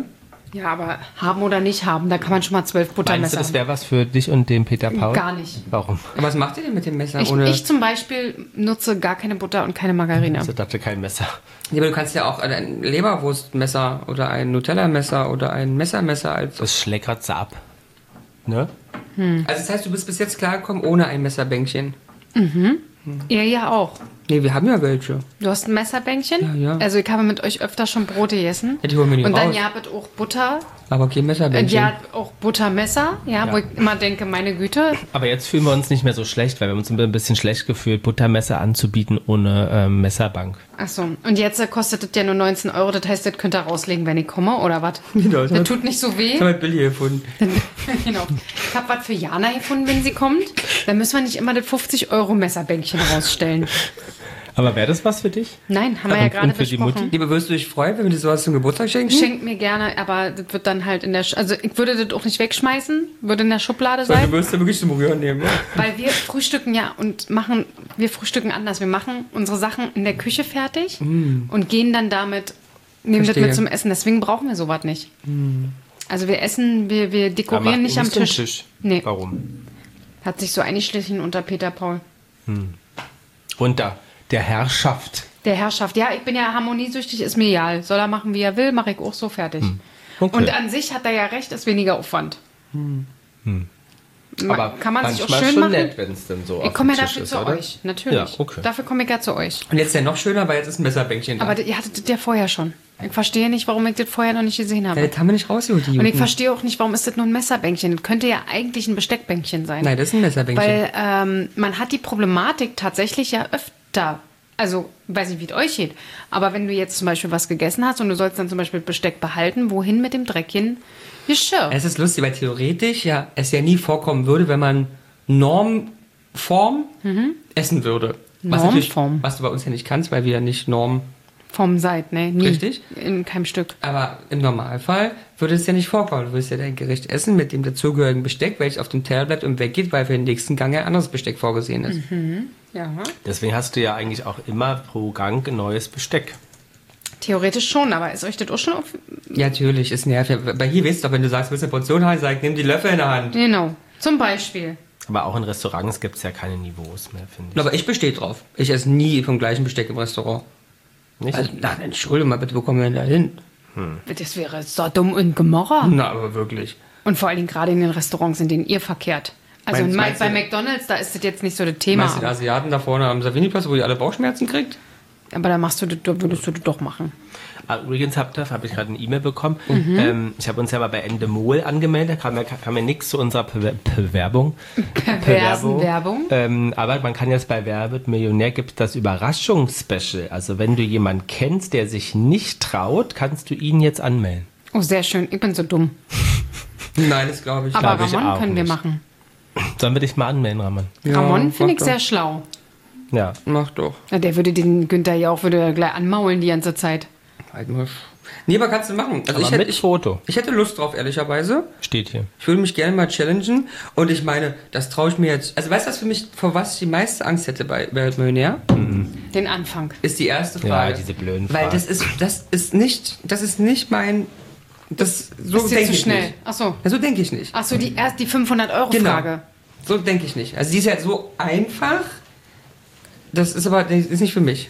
Ja, aber haben oder nicht haben, da kann man schon mal zwölf Meinst du, Buttermesser das haben. wäre was für dich und den Peter Paul? Gar nicht. Warum? Aber was macht ihr denn mit dem Messer? Ich, ohne ich zum Beispiel nutze gar keine Butter und keine Margarine. Ich dachte, kein Messer. Ja, aber du kannst ja auch ein Leberwurstmesser oder ein Nutella-Messer oder ein Messermesser als. Das schlägt so ab. Ne? Also das heißt, du bist bis jetzt klargekommen ohne ein Messerbänkchen. Ihr ja auch. Nee, wir haben ja welche. Du hast ein Messerbänkchen? Ja, ja. Also ich habe mit euch öfter schon Brote gegessen. Ja, die holen wir nicht Und dann raus. ihr habt auch Butter. Aber kein Und Messerbänkchen. ihr habt auch Buttermesser, ja, wo Ja. ich immer denke, meine Güte. Aber jetzt fühlen wir uns nicht mehr so schlecht, weil wir haben uns ein bisschen schlecht gefühlt, Buttermesser anzubieten ohne ähm, Messerbank. Achso, und jetzt äh, kostet das ja nur neunzehn Euro. Das heißt, das könnt ihr rauslegen, wenn ich komme, oder was? Genau, das Das haben tut nicht so weh. wir- das haben wir Billy gefunden. Genau. Ich habe was für Jana gefunden, wenn sie kommt. Dann müssen wir nicht immer das fünfzig Euro Messerbänkchen rausstellen. Aber wäre das was für dich? Nein, haben wir ja Und- gerade und für die besprochen. Mutti? Lieber, würdest du dich freuen, wenn wir dir sowas zum Geburtstag schenken? Schenkt mir gerne, aber das wird dann halt in der... Sch also ich würde das auch nicht wegschmeißen, würde in der Schublade Weil sein. du wirst ja wirklich zum Rühren nehmen. Ja? Weil wir frühstücken ja und machen... Wir frühstücken anders. Wir machen unsere Sachen in der Küche fertig und gehen dann damit... Nehmen das Verstehe. mit zum Essen. Deswegen brauchen wir sowas nicht. Also wir essen, wir, wir Aber dekorieren macht nicht ihr am den Tisch. Tisch. Nee, Warum? hat sich so eingeschlichen unter Peter Paul. Unter der Herrschaft. Der Herrschaft. Ja, ich bin ja harmoniesüchtig, ist mir egal. Soll er machen, wie er will, mache ich auch so fertig. Okay. Und an sich hat er ja recht, ist weniger Aufwand. Ma- Aber kann man sich auch manchmal schön schon machen? nett, wenn es dann so Ich auf komme dem ja Tisch dafür ist, zu oder? euch, natürlich. Ja, okay. Dafür komme ich ja zu euch. Und jetzt ja noch schöner, weil jetzt ist ein Messerbänkchen da. Aber ihr hattet das ja vorher schon. Ich verstehe nicht, warum ich das vorher noch nicht gesehen ja, habe. das haben wir nicht rausgeholt, die Und ich Juden. verstehe auch nicht, warum ist das nur ein Messerbänkchen? Das könnte ja eigentlich ein Besteckbänkchen sein. Nein, das ist ein Messerbänkchen. Weil ähm, man hat die Problematik tatsächlich ja öfter. Also, weiß nicht, wie es euch geht. Aber wenn du jetzt zum Beispiel was gegessen hast und du sollst dann zum Beispiel Besteck behalten, wohin mit dem Dreckchen Geschirr? Es ist lustig, weil theoretisch ja es ja nie vorkommen würde, wenn man Normform essen würde. Was natürlich- Normform? Was du bei uns ja nicht kannst, weil wir ja nicht Norm. Vom Seid, ne? Nie. Richtig. In keinem Stück. Aber im Normalfall würde es ja nicht vorkommen. Du würdest ja dein Gericht essen mit dem dazugehörigen Besteck, welches auf dem Teller bleibt und weggeht, weil für den nächsten Gang ein anderes Besteck vorgesehen ist. Ja. Deswegen hast du ja eigentlich auch immer pro Gang ein neues Besteck. Theoretisch schon, aber ist euch das auch schon auf. Ja, natürlich, ist nervig. Bei hier weißt du doch, wenn du sagst, du willst eine Portion haben, sag, nimm die Löffel in der Hand. Genau. Zum Beispiel. Aber auch in Restaurants gibt es ja keine Niveaus mehr, finde ich. Aber ich bestehe drauf. Ich esse nie vom gleichen Besteck im Restaurant. Nicht? Also, na, Entschuldigung mal bitte, wo kommen wir denn da hin? Das wäre Sodom und Gomorra. Na, aber wirklich. Und vor allen Dingen gerade in den Restaurants, in denen ihr verkehrt. Also Meinst- in- meinst bei du- McDonalds, da ist das jetzt nicht so das Thema. Meinst du die Asiaten da vorne am Savini-Platz, wo ihr alle Bauchschmerzen kriegt? Aber da machst du das, da würdest du das doch machen. Ah, übrigens habe hab ich gerade eine E-Mail bekommen. Mhm. Ähm, ich habe uns ja mal bei Endemol angemeldet. Da kam ja, kam ja nichts zu unserer Bewer- Bewerbung. Perversen Werbung. Ähm, aber man kann jetzt bei Wer wird Millionär gibt das Überraschungsspecial. Also wenn du jemanden kennst, der sich nicht traut, kannst du ihn jetzt anmelden. Oh, sehr schön. Ich bin so dumm. Nein, das glaube ich. Aber Glaub ich Ramon auch können wir nicht. machen. Sollen wir dich mal anmelden, Ramon? Ja, Ramon finde ich mach sehr doch. schlau. Ja. Mach doch. Ja, der würde den Günther ja auch würde gleich anmaulen die ganze Zeit. Halt mal. Nee, aber kannst du machen. Also Aber ich hätte, mit ich, Foto. ich hätte Lust drauf, ehrlicherweise. Steht hier. Ich würde mich gerne mal challengen. Und ich meine, das traue ich mir jetzt. Also weißt du, was für mich, vor was ich die meiste Angst hätte bei Wer wird Millionär? Den Anfang. Ist die erste Ja, Frage. diese blöden Weil Fragen. das ist, das ist nicht, das ist nicht mein, das, so ist dir denke zu ich schnell. nicht. Ach so. Ja, so denke ich nicht. Ach so, die erst die fünfhundert Euro Genau. Frage. So denke ich nicht. Also die ist ja so einfach. Das ist aber, das ist nicht für mich.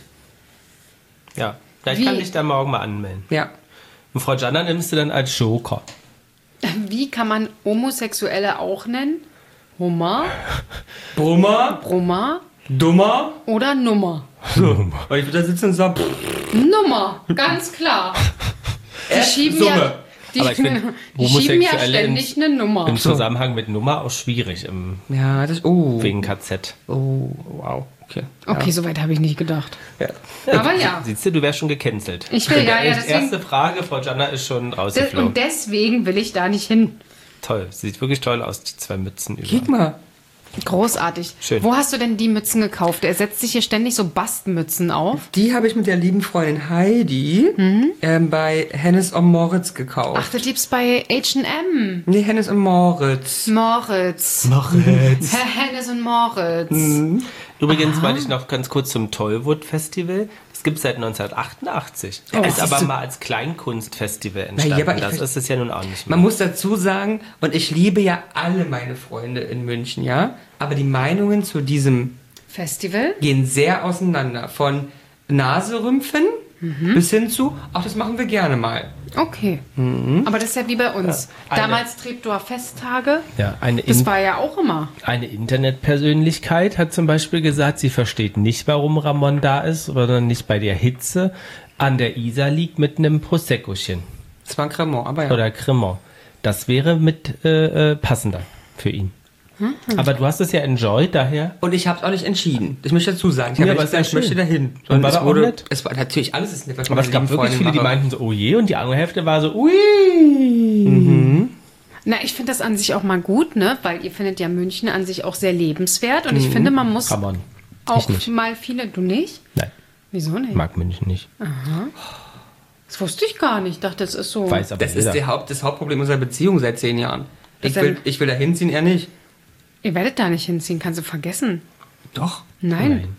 Ja. Vielleicht Wie? kann ich da morgen mal anmelden. Ja. Und Frau Janna nimmst du dann als Joker. Wie kann man Homosexuelle auch nennen? Hummer, Brummer, Brummer dummer. oder Nummer? So. Und ich würde da sitzen und sagen, pff, Nummer, ganz klar. Die äh, schieben Summe. ja, die, Aber ich find, die schieben ja Homosexuelle ständig eine Nummer. Im Zusammenhang mit Nummer auch schwierig im, Ja, das, oh. wegen K Z. Oh, wow. Okay. Okay, soweit habe ich nicht gedacht. Ja. Aber ja. Siehst du, du wärst schon gecancelt. Ich will, ja, ja, Echt, deswegen- Erste Frage, Frau Janna ist schon Das, rausgeflogen. und deswegen will ich da nicht hin. Toll, sieht wirklich toll aus, die zwei Mützen über. Guck mal. Großartig. Schön. Wo hast du denn die Mützen gekauft? Er setzt sich hier ständig so Bastmützen auf. Die habe ich mit der lieben Freundin Heidi ähm, bei Hennes und Moritz gekauft. Ach, du liebst bei H und M. Nee, Hennes und Moritz. Moritz. Moritz. Herr Hennes und Moritz. Übrigens wollte ich noch ganz kurz zum Tollwood Festival. Das gibt es seit neunzehnhundertachtundachtzig. Oh, ist aber du- mal als Kleinkunstfestival entstanden. Na ja, aber ich das find- ist es ja nun auch nicht mehr. Man muss dazu sagen, und ich liebe ja alle meine Freunde in München, ja, aber die Meinungen zu diesem Festival? gehen sehr auseinander. Von Naserümpfen bis hin zu, ach, das machen wir gerne mal. Okay. Aber das ist ja wie bei uns. eine- Damals Treptower Festtage. Ja, eine, Das In war ja auch immer. eine Internetpersönlichkeit hat zum Beispiel gesagt, sie versteht nicht, warum Ramon da ist, sondern nicht bei der Hitze an der Isar liegt mit einem Proseccochen Das war ein Cremant, aber ja. oder Cremant. Das wäre mit äh, äh, passender für ihn. Aber du hast es ja enjoyed, daher. Und ich habe es auch nicht entschieden. Ich möchte dazu sagen, ich, Ja, habe aber nicht ist ja gesagt, ich möchte schön. dahin. Und war es da auch wurde, nett? es war natürlich alles ist nett, was ich Aber mit es gab meinen wirklich lieben viele, die Freunden meinten so, oh je, und die andere Hälfte war so, ui. Na, ich finde das an sich auch mal gut, ne? Weil ihr findet ja München an sich auch sehr lebenswert. Und ich finde, man muss Ramon. auch Ich nicht. mal viele. Du nicht? Nein, Wieso nicht? ich mag München nicht. Das wusste ich gar nicht. Ich dachte, das ist so. Weiß aber Das jeder. ist der Haupt, das Hauptproblem unserer Beziehung seit zehn Jahren. Ich Ist will, denn- ich will da hinziehen, er nicht. Ihr werdet da nicht hinziehen, kannst du vergessen. Doch. Nein. Nein.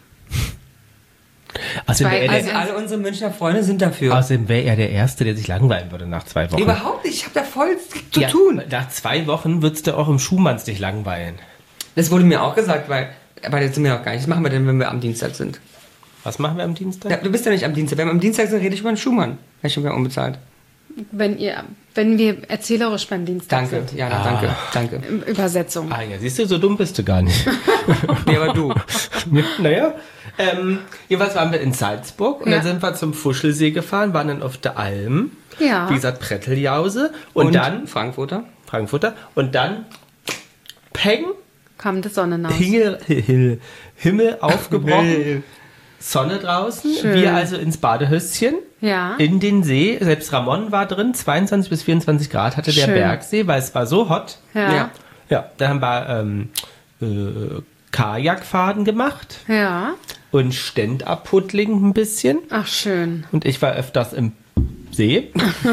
Außerdem Zwei- wäre Also er, alle unsere Münchner Freunde sind dafür. außerdem wär er der Erste, der sich langweilen würde nach zwei Wochen. Überhaupt nicht, ich habe da voll zu Ja, tun. Nach zwei Wochen würdest du auch im Schumanns dich langweilen. Das wurde mir auch gesagt, weil, aber jetzt sind wir noch gar nicht. Was machen wir denn, wenn wir am Dienstag sind? Was machen wir am Dienstag? Ja, du bist ja nicht am Dienstag. Wenn wir am Dienstag sind, rede ich über den Schumann. Er ist schon wieder unbezahlt. Wenn ihr, wenn wir erzählerisch beim Dienstag Danke, sind. Jana, danke, danke. Übersetzung. Ah ja, siehst du, so dumm bist du gar nicht. Nee, aber du. Naja, ähm, jeweils waren wir in Salzburg und Ja. dann sind wir zum Fuschelsee gefahren, waren dann auf der Alm, Ja. wie gesagt Bretteljause und, dann Frankfurter. Frankfurter und dann Peng, Kam die Sonne nach. Himmel, Himmel, Himmel aufgebrochen, Sonne draußen, Schön. wir also ins Badehöschen. Ja. In den See, selbst Ramon war drin, zweiundzwanzig bis vierundzwanzig Grad hatte der Schön. Bergsee, weil es war so hot. Ja. Ja. Ja, dann haben wir ähm, äh, Kajakfahren gemacht Ja. und Stand-Up-Puddling ein bisschen. Ach, schön. Und ich war öfters im See.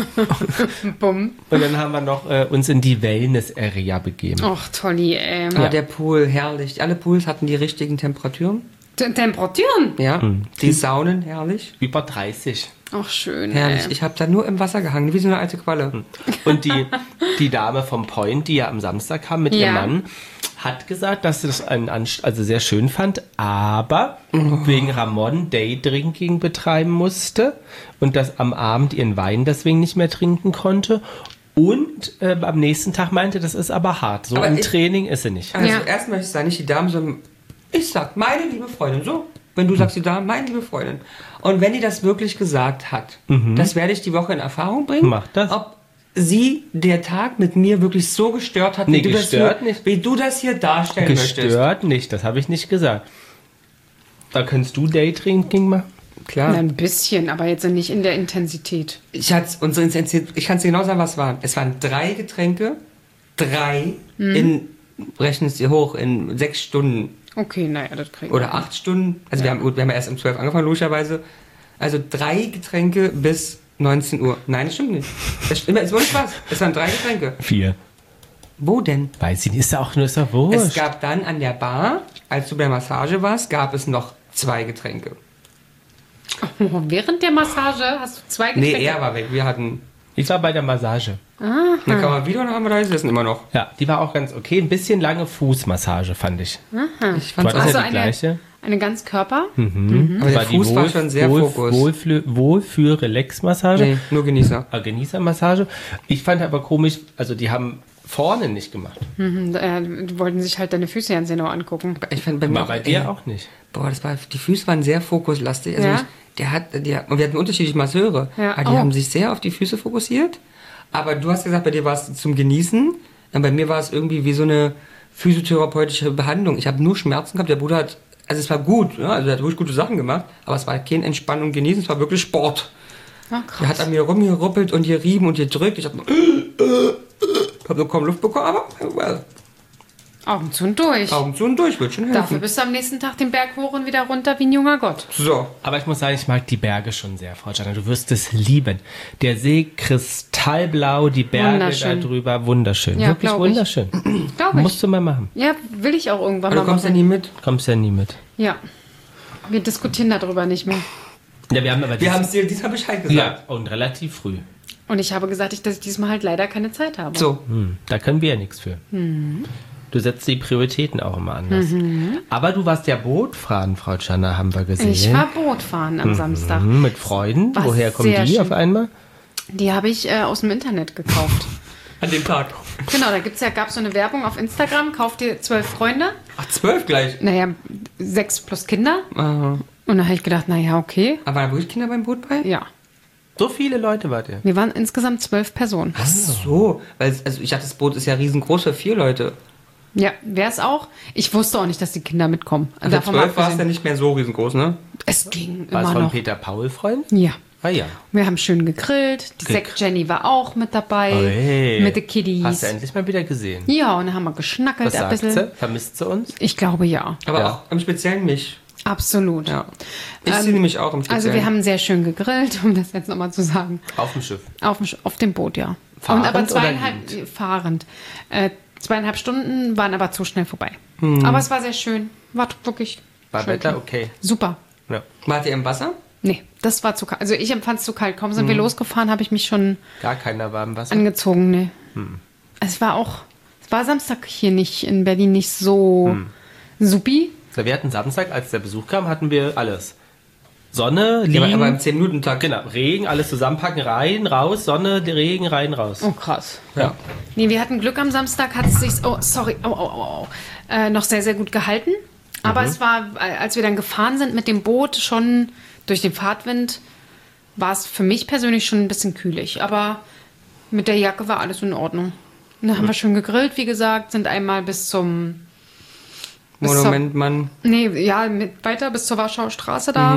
Bumm. Und dann haben wir noch äh, uns in die Wellness-Area begeben. Ach, Tolli, ey. Ah, der Pool, herrlich. Alle Pools hatten die richtigen Temperaturen. Te- Temperaturen. Ja. Hm. Die Saunen, herrlich. Über dreißig. Ach, schön, Herrlich. ey. Ich habe da nur im Wasser gehangen, wie so eine alte Qualle. Und die, die Dame vom Point, die ja am Samstag kam mit Ja. ihrem Mann, hat gesagt, dass sie das ein, Anst- also sehr schön fand, aber wegen Ramon Daydrinking betreiben musste und dass am Abend ihren Wein deswegen nicht mehr trinken konnte. Und äh, am nächsten Tag meinte, das ist aber hart. So Aber im ich- Training ist sie nicht. Also Ja. erst möchte ich sagen, nicht die Damen, sondern ich sag, meine liebe Freundin, so. Wenn du sagst, die Dame, meine liebe Freundin. Und wenn die das wirklich gesagt hat, das werde ich die Woche in Erfahrung bringen. Mach das. Ob sie der Tag mit mir wirklich so gestört hat, Nee, wie, du das gestört hier, nicht. wie du das hier darstellen möchtest. Gestört nicht, das habe ich nicht gesagt. Da kannst du Daydrinking machen. Klar. Ein bisschen, aber jetzt nicht in der Intensität. Ich, hat's, unsere Intensität, ich kann es dir genau sagen, was es waren. Es waren drei Getränke, drei in, rechnen es dir hoch, in sechs Stunden Okay, naja, das kriegen wir. oder acht Stunden. Also wir, haben, gut, wir haben ja erst um zwölf angefangen, logischerweise. Also drei Getränke bis neunzehn Uhr. Nein, das stimmt nicht. Das stimmt, es war nicht Spaß. Es waren drei Getränke. Vier. Wo denn? Weiß ich nicht, ist ja auch nur ist ja wurscht. Es gab dann an der Bar, als du bei der Massage warst, gab es noch zwei Getränke. Oh, während der Massage hast du zwei Getränke. Nee, er war weg. Wir hatten... Ich war bei der Massage. Dann kann man wieder und dann haben wir da gesessen immer noch. Ja, die war auch ganz okay. Ein bisschen lange Fußmassage, fand ich. Ich War fand's das auch. ja Also die eine, gleiche? eine ganz Körper. Aber der Fuß war schon sehr Fokus. Wohlfühl-Relax-Massage. Nee, nur Genießer. Äh, Genießermassage. Ich fand aber komisch, also die haben vorne nicht gemacht. Mhm, äh, die wollten sich halt deine Füße ganz genau angucken. Ich fand bei mir Aber auch, bei dir ey, auch nicht. Boah, das war, die Füße waren sehr fokuslastig. Also Ja? ich, der hat, die, und wir hatten unterschiedliche Masseure. Ja. Aber die Oh. haben sich sehr auf die Füße fokussiert. Aber du hast gesagt, bei dir war es zum Genießen. Und bei mir war es irgendwie wie so eine physiotherapeutische Behandlung. Ich habe nur Schmerzen gehabt. Der Bruder hat, also es war gut, ja, also er hat wirklich gute Sachen gemacht. Aber es war kein Entspannung und Genießen, es war wirklich Sport. Ach, Der hat krass. an mir rumgeruppelt und gerieben und gedrückt. Ich habe hab nur kaum Luft bekommen, aber well. Augen zu und durch. Augen zu und durch, wird schon helfen. Dafür bist du am nächsten Tag den Berg hoch und wieder runter wie ein junger Gott. So. Aber ich muss sagen, ich mag die Berge schon sehr, Frau Gianna. Du wirst es lieben. Der See kristallblau, die Berge da Wunderschön. drüber, wunderschön. Ja, Wirklich glaub ich. wunderschön. Glaube ich. Musst du mal machen. Ja, will ich auch irgendwann Aber du mal kommst ja machen. nie mit. Kommst ja nie mit. Ja. Wir diskutieren darüber nicht mehr. Ja, wir haben aber Wir haben dieses- es dir diesmal Bescheid gesagt. ja, und relativ früh. Und ich habe gesagt, ich, dass ich diesmal halt leider keine Zeit habe. So. Hm, da können wir ja nichts für. Du setzt die Prioritäten auch immer anders. Aber du warst ja Bootfahren, Frau Gianna, haben wir gesehen. Ich war Bootfahren am Samstag. Mhm, mit Freunden. War Woher kommen sehr die schön. auf einmal? Die habe ich äh, aus dem Internet gekauft. An dem Tag. Genau, da gibt's ja, gab es so eine Werbung auf Instagram. Kauf dir zwölf Freunde. Ach, zwölf gleich. Naja, sechs plus Kinder. Aha. Und dann habe ich gedacht, naja, okay. Aber waren da wirklich Kinder beim Boot bei? Ja. So viele Leute wart ihr. Wir waren insgesamt zwölf Personen. Ach so. Weil, es- also ich dachte, das Boot ist ja riesengroß für vier Leute. Ja, wäre es auch. Ich wusste auch nicht, dass die Kinder mitkommen. Also Davon mal zwölf war es ja abgesehen. nicht mehr so riesengroß, ne? Es ging War es immer von noch. Peter Paul Freund? Ja. Ah ja. Wir haben schön gegrillt. Die Ge- Sekt Jenny war auch mit dabei. Oh, hey. Mit den Kiddies. Hast du endlich mal wieder gesehen? Ja, und dann haben wir geschnackelt Was ein sagt bisschen. sie? Vermisst sie uns? Ich glaube ja. Aber Ja. auch im Speziellen mich. Absolut. Ja. Ich sehe nämlich auch im Speziellen. Also wir haben sehr schön gegrillt, um das jetzt nochmal zu sagen. Auf dem Schiff. Auf dem, Sch- auf dem Boot, ja. Fahrend und aber oder zweieinhalb, liegend? fahrend. Äh, zweieinhalb Stunden waren aber zu schnell vorbei. Hm. Aber es war sehr schön. War wirklich War schön. Wetter okay. Super. Ja. Wart ihr im Wasser? Nee, das war zu kalt. Also ich empfand es zu kalt. Kaum Hm. sind wir losgefahren, habe ich mich schon Gar keiner war im Wasser. angezogen. Nee. Hm. Es war auch, es war Samstag hier nicht, in Berlin nicht so Hm. supi. Wir hatten Samstag, als der Besuch kam, hatten wir alles. Sonne, Ja, aber, liegen, aber im zehn-Minuten-Takt. genau, Regen, alles zusammenpacken, rein, raus, Sonne, Regen, rein, raus. Oh, krass. Ja. Nee, wir hatten Glück am Samstag, hat es sich, oh, sorry, oh, oh, oh, oh, äh, noch sehr, sehr gut gehalten. Aber Mhm. es war, äh, als wir dann gefahren sind mit dem Boot, schon durch den Fahrtwind, war es für mich persönlich schon ein bisschen kühlig. Aber mit der Jacke war alles in Ordnung. Und dann haben wir schön gegrillt, wie gesagt, sind einmal bis zum, bis Monument, Mann. nee, ja, mit, weiter bis zur Warschauer Straße da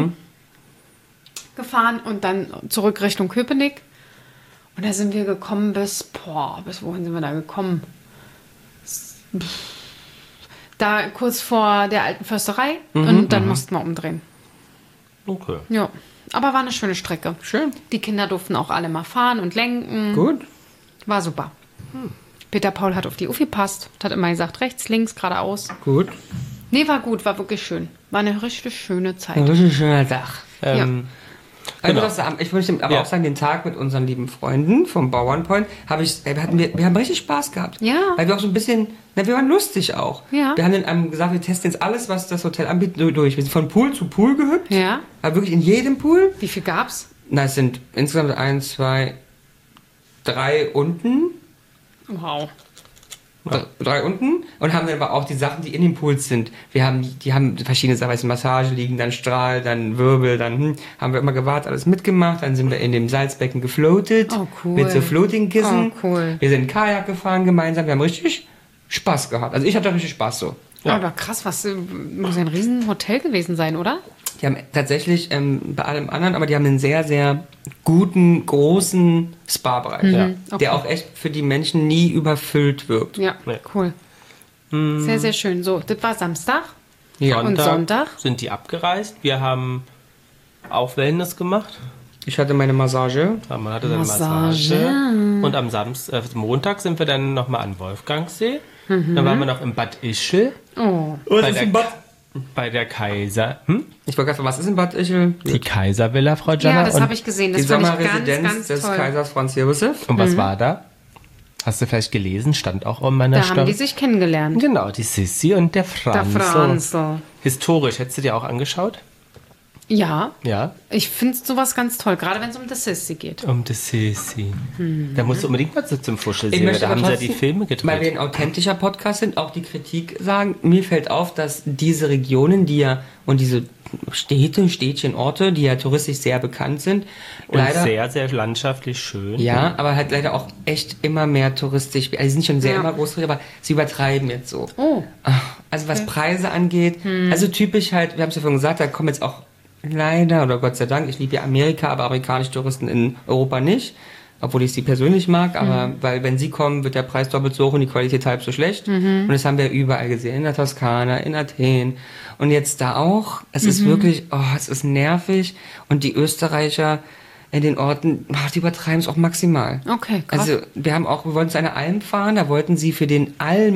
gefahren und dann zurück Richtung Köpenick. Und da sind wir gekommen bis, boah, bis wohin sind wir da gekommen? Da kurz vor der alten Försterei und dann mussten wir umdrehen. Okay. Ja, aber war eine schöne Strecke. Schön. Die Kinder durften auch alle mal fahren und lenken. Gut. War super. Peter Paul hat auf die Uffi passt, hat immer gesagt, rechts, links, geradeaus. Gut. Nee, war gut, war wirklich schön. War eine richtig schöne Zeit. Ein richtig schöner Tag. Ähm, Also Genau. das, ich möchte aber Ja. auch sagen, den Tag mit unseren lieben Freunden vom Bauernpoint, habe ich, ey, wir, hatten, wir, wir haben richtig Spaß gehabt. Ja. Weil wir auch so ein bisschen, na, wir waren lustig auch. Ja. Wir haben dann ähm, gesagt, wir testen jetzt alles, was das Hotel anbietet, du- durch. Wir sind von Pool zu Pool gehüpft. Ja. Aber wirklich in jedem Pool. Wie viel gab's? Na, es sind insgesamt eins, zwei, drei unten. Wow. Dr- Drei unten und haben dann aber auch die Sachen, die in den Pools sind. Wir haben, die haben verschiedene Sachen, weißt du, Massage liegen, dann Strahl, dann Wirbel, dann hm, haben wir immer gewartet, alles mitgemacht. Dann sind wir in dem Salzbecken gefloatet. Oh, cool. Mit so Floating-Kissen. Oh, cool. Wir sind Kajak gefahren gemeinsam. Wir haben richtig Spaß gehabt. Also ich hatte richtig Spaß so. Ja. Aber krass, was äh, muss ja ein Riesenhotel gewesen sein, oder? Die haben tatsächlich ähm, bei allem anderen, aber die haben einen sehr, sehr guten, großen Spa-Bereich. Ja. Okay. Der auch echt für die Menschen nie überfüllt wirkt. Ja, Nee. cool. Sehr, sehr schön. So, das war Samstag. Ja. Und Sonntag? sind die abgereist. Wir haben auch Wellness gemacht. Ich hatte meine Massage. Ja, man hatte dann Massage. Massage. Und am Samstag, äh, Montag sind wir dann nochmal an Wolfgangsee. Dann waren wir noch im Bad Ischl. Oh. Was Bei ist der- im Bad? Bei der Kaiser. Hm? Ich wollte gerade fragen, was ist in Bad Ischl? Die Kaiservilla, Frau Gianna. Ja, das und, habe ich gesehen. Das Die fand ich ganz, Sommerresidenz ganz des toll. Kaisers Franz Josef. und was war da? Hast du vielleicht gelesen? Stand auch in meiner Da haben die Story. sich kennengelernt. Genau, die Sissi und der Der Franz. Franzl. Historisch, hättest du dir auch angeschaut? Ja, Ja. ich finde sowas ganz toll, gerade wenn es um das Sissi geht. Um die Sissi. Da musst du unbedingt mal so zum Fuschel Ich sehen, weil möchte da haben aber sie ja die trotzdem, Filme weil wir gedreht. ein authentischer Podcast sind, auch die Kritik sagen. Mir fällt auf, dass diese Regionen, die ja, und diese Städte, Städtchen, Orte, die ja touristisch sehr bekannt sind, Und leider, sehr, sehr landschaftlich schön. ja, aber halt leider auch echt immer mehr touristisch, also sie sind schon sehr Ja. immer groß, aber sie übertreiben jetzt so. Oh. Also was Preise angeht, also typisch halt, wir haben es ja vorhin gesagt, da kommen jetzt auch leider, oder Gott sei Dank, ich liebe ja Amerika, aber amerikanische Touristen in Europa nicht. obwohl ich sie persönlich mag, aber mhm. weil wenn sie kommen, wird der Preis doppelt so hoch und die Qualität halb so schlecht. Mhm. Und das haben wir überall gesehen, in der Toskana, in Athen und jetzt da auch. Es mhm. ist wirklich, oh, es ist nervig und die Österreicher in den Orten, oh, die übertreiben es auch maximal. Okay, krass. Also wir haben auch, wir wollten zu einer Alm fahren, da wollten sie für den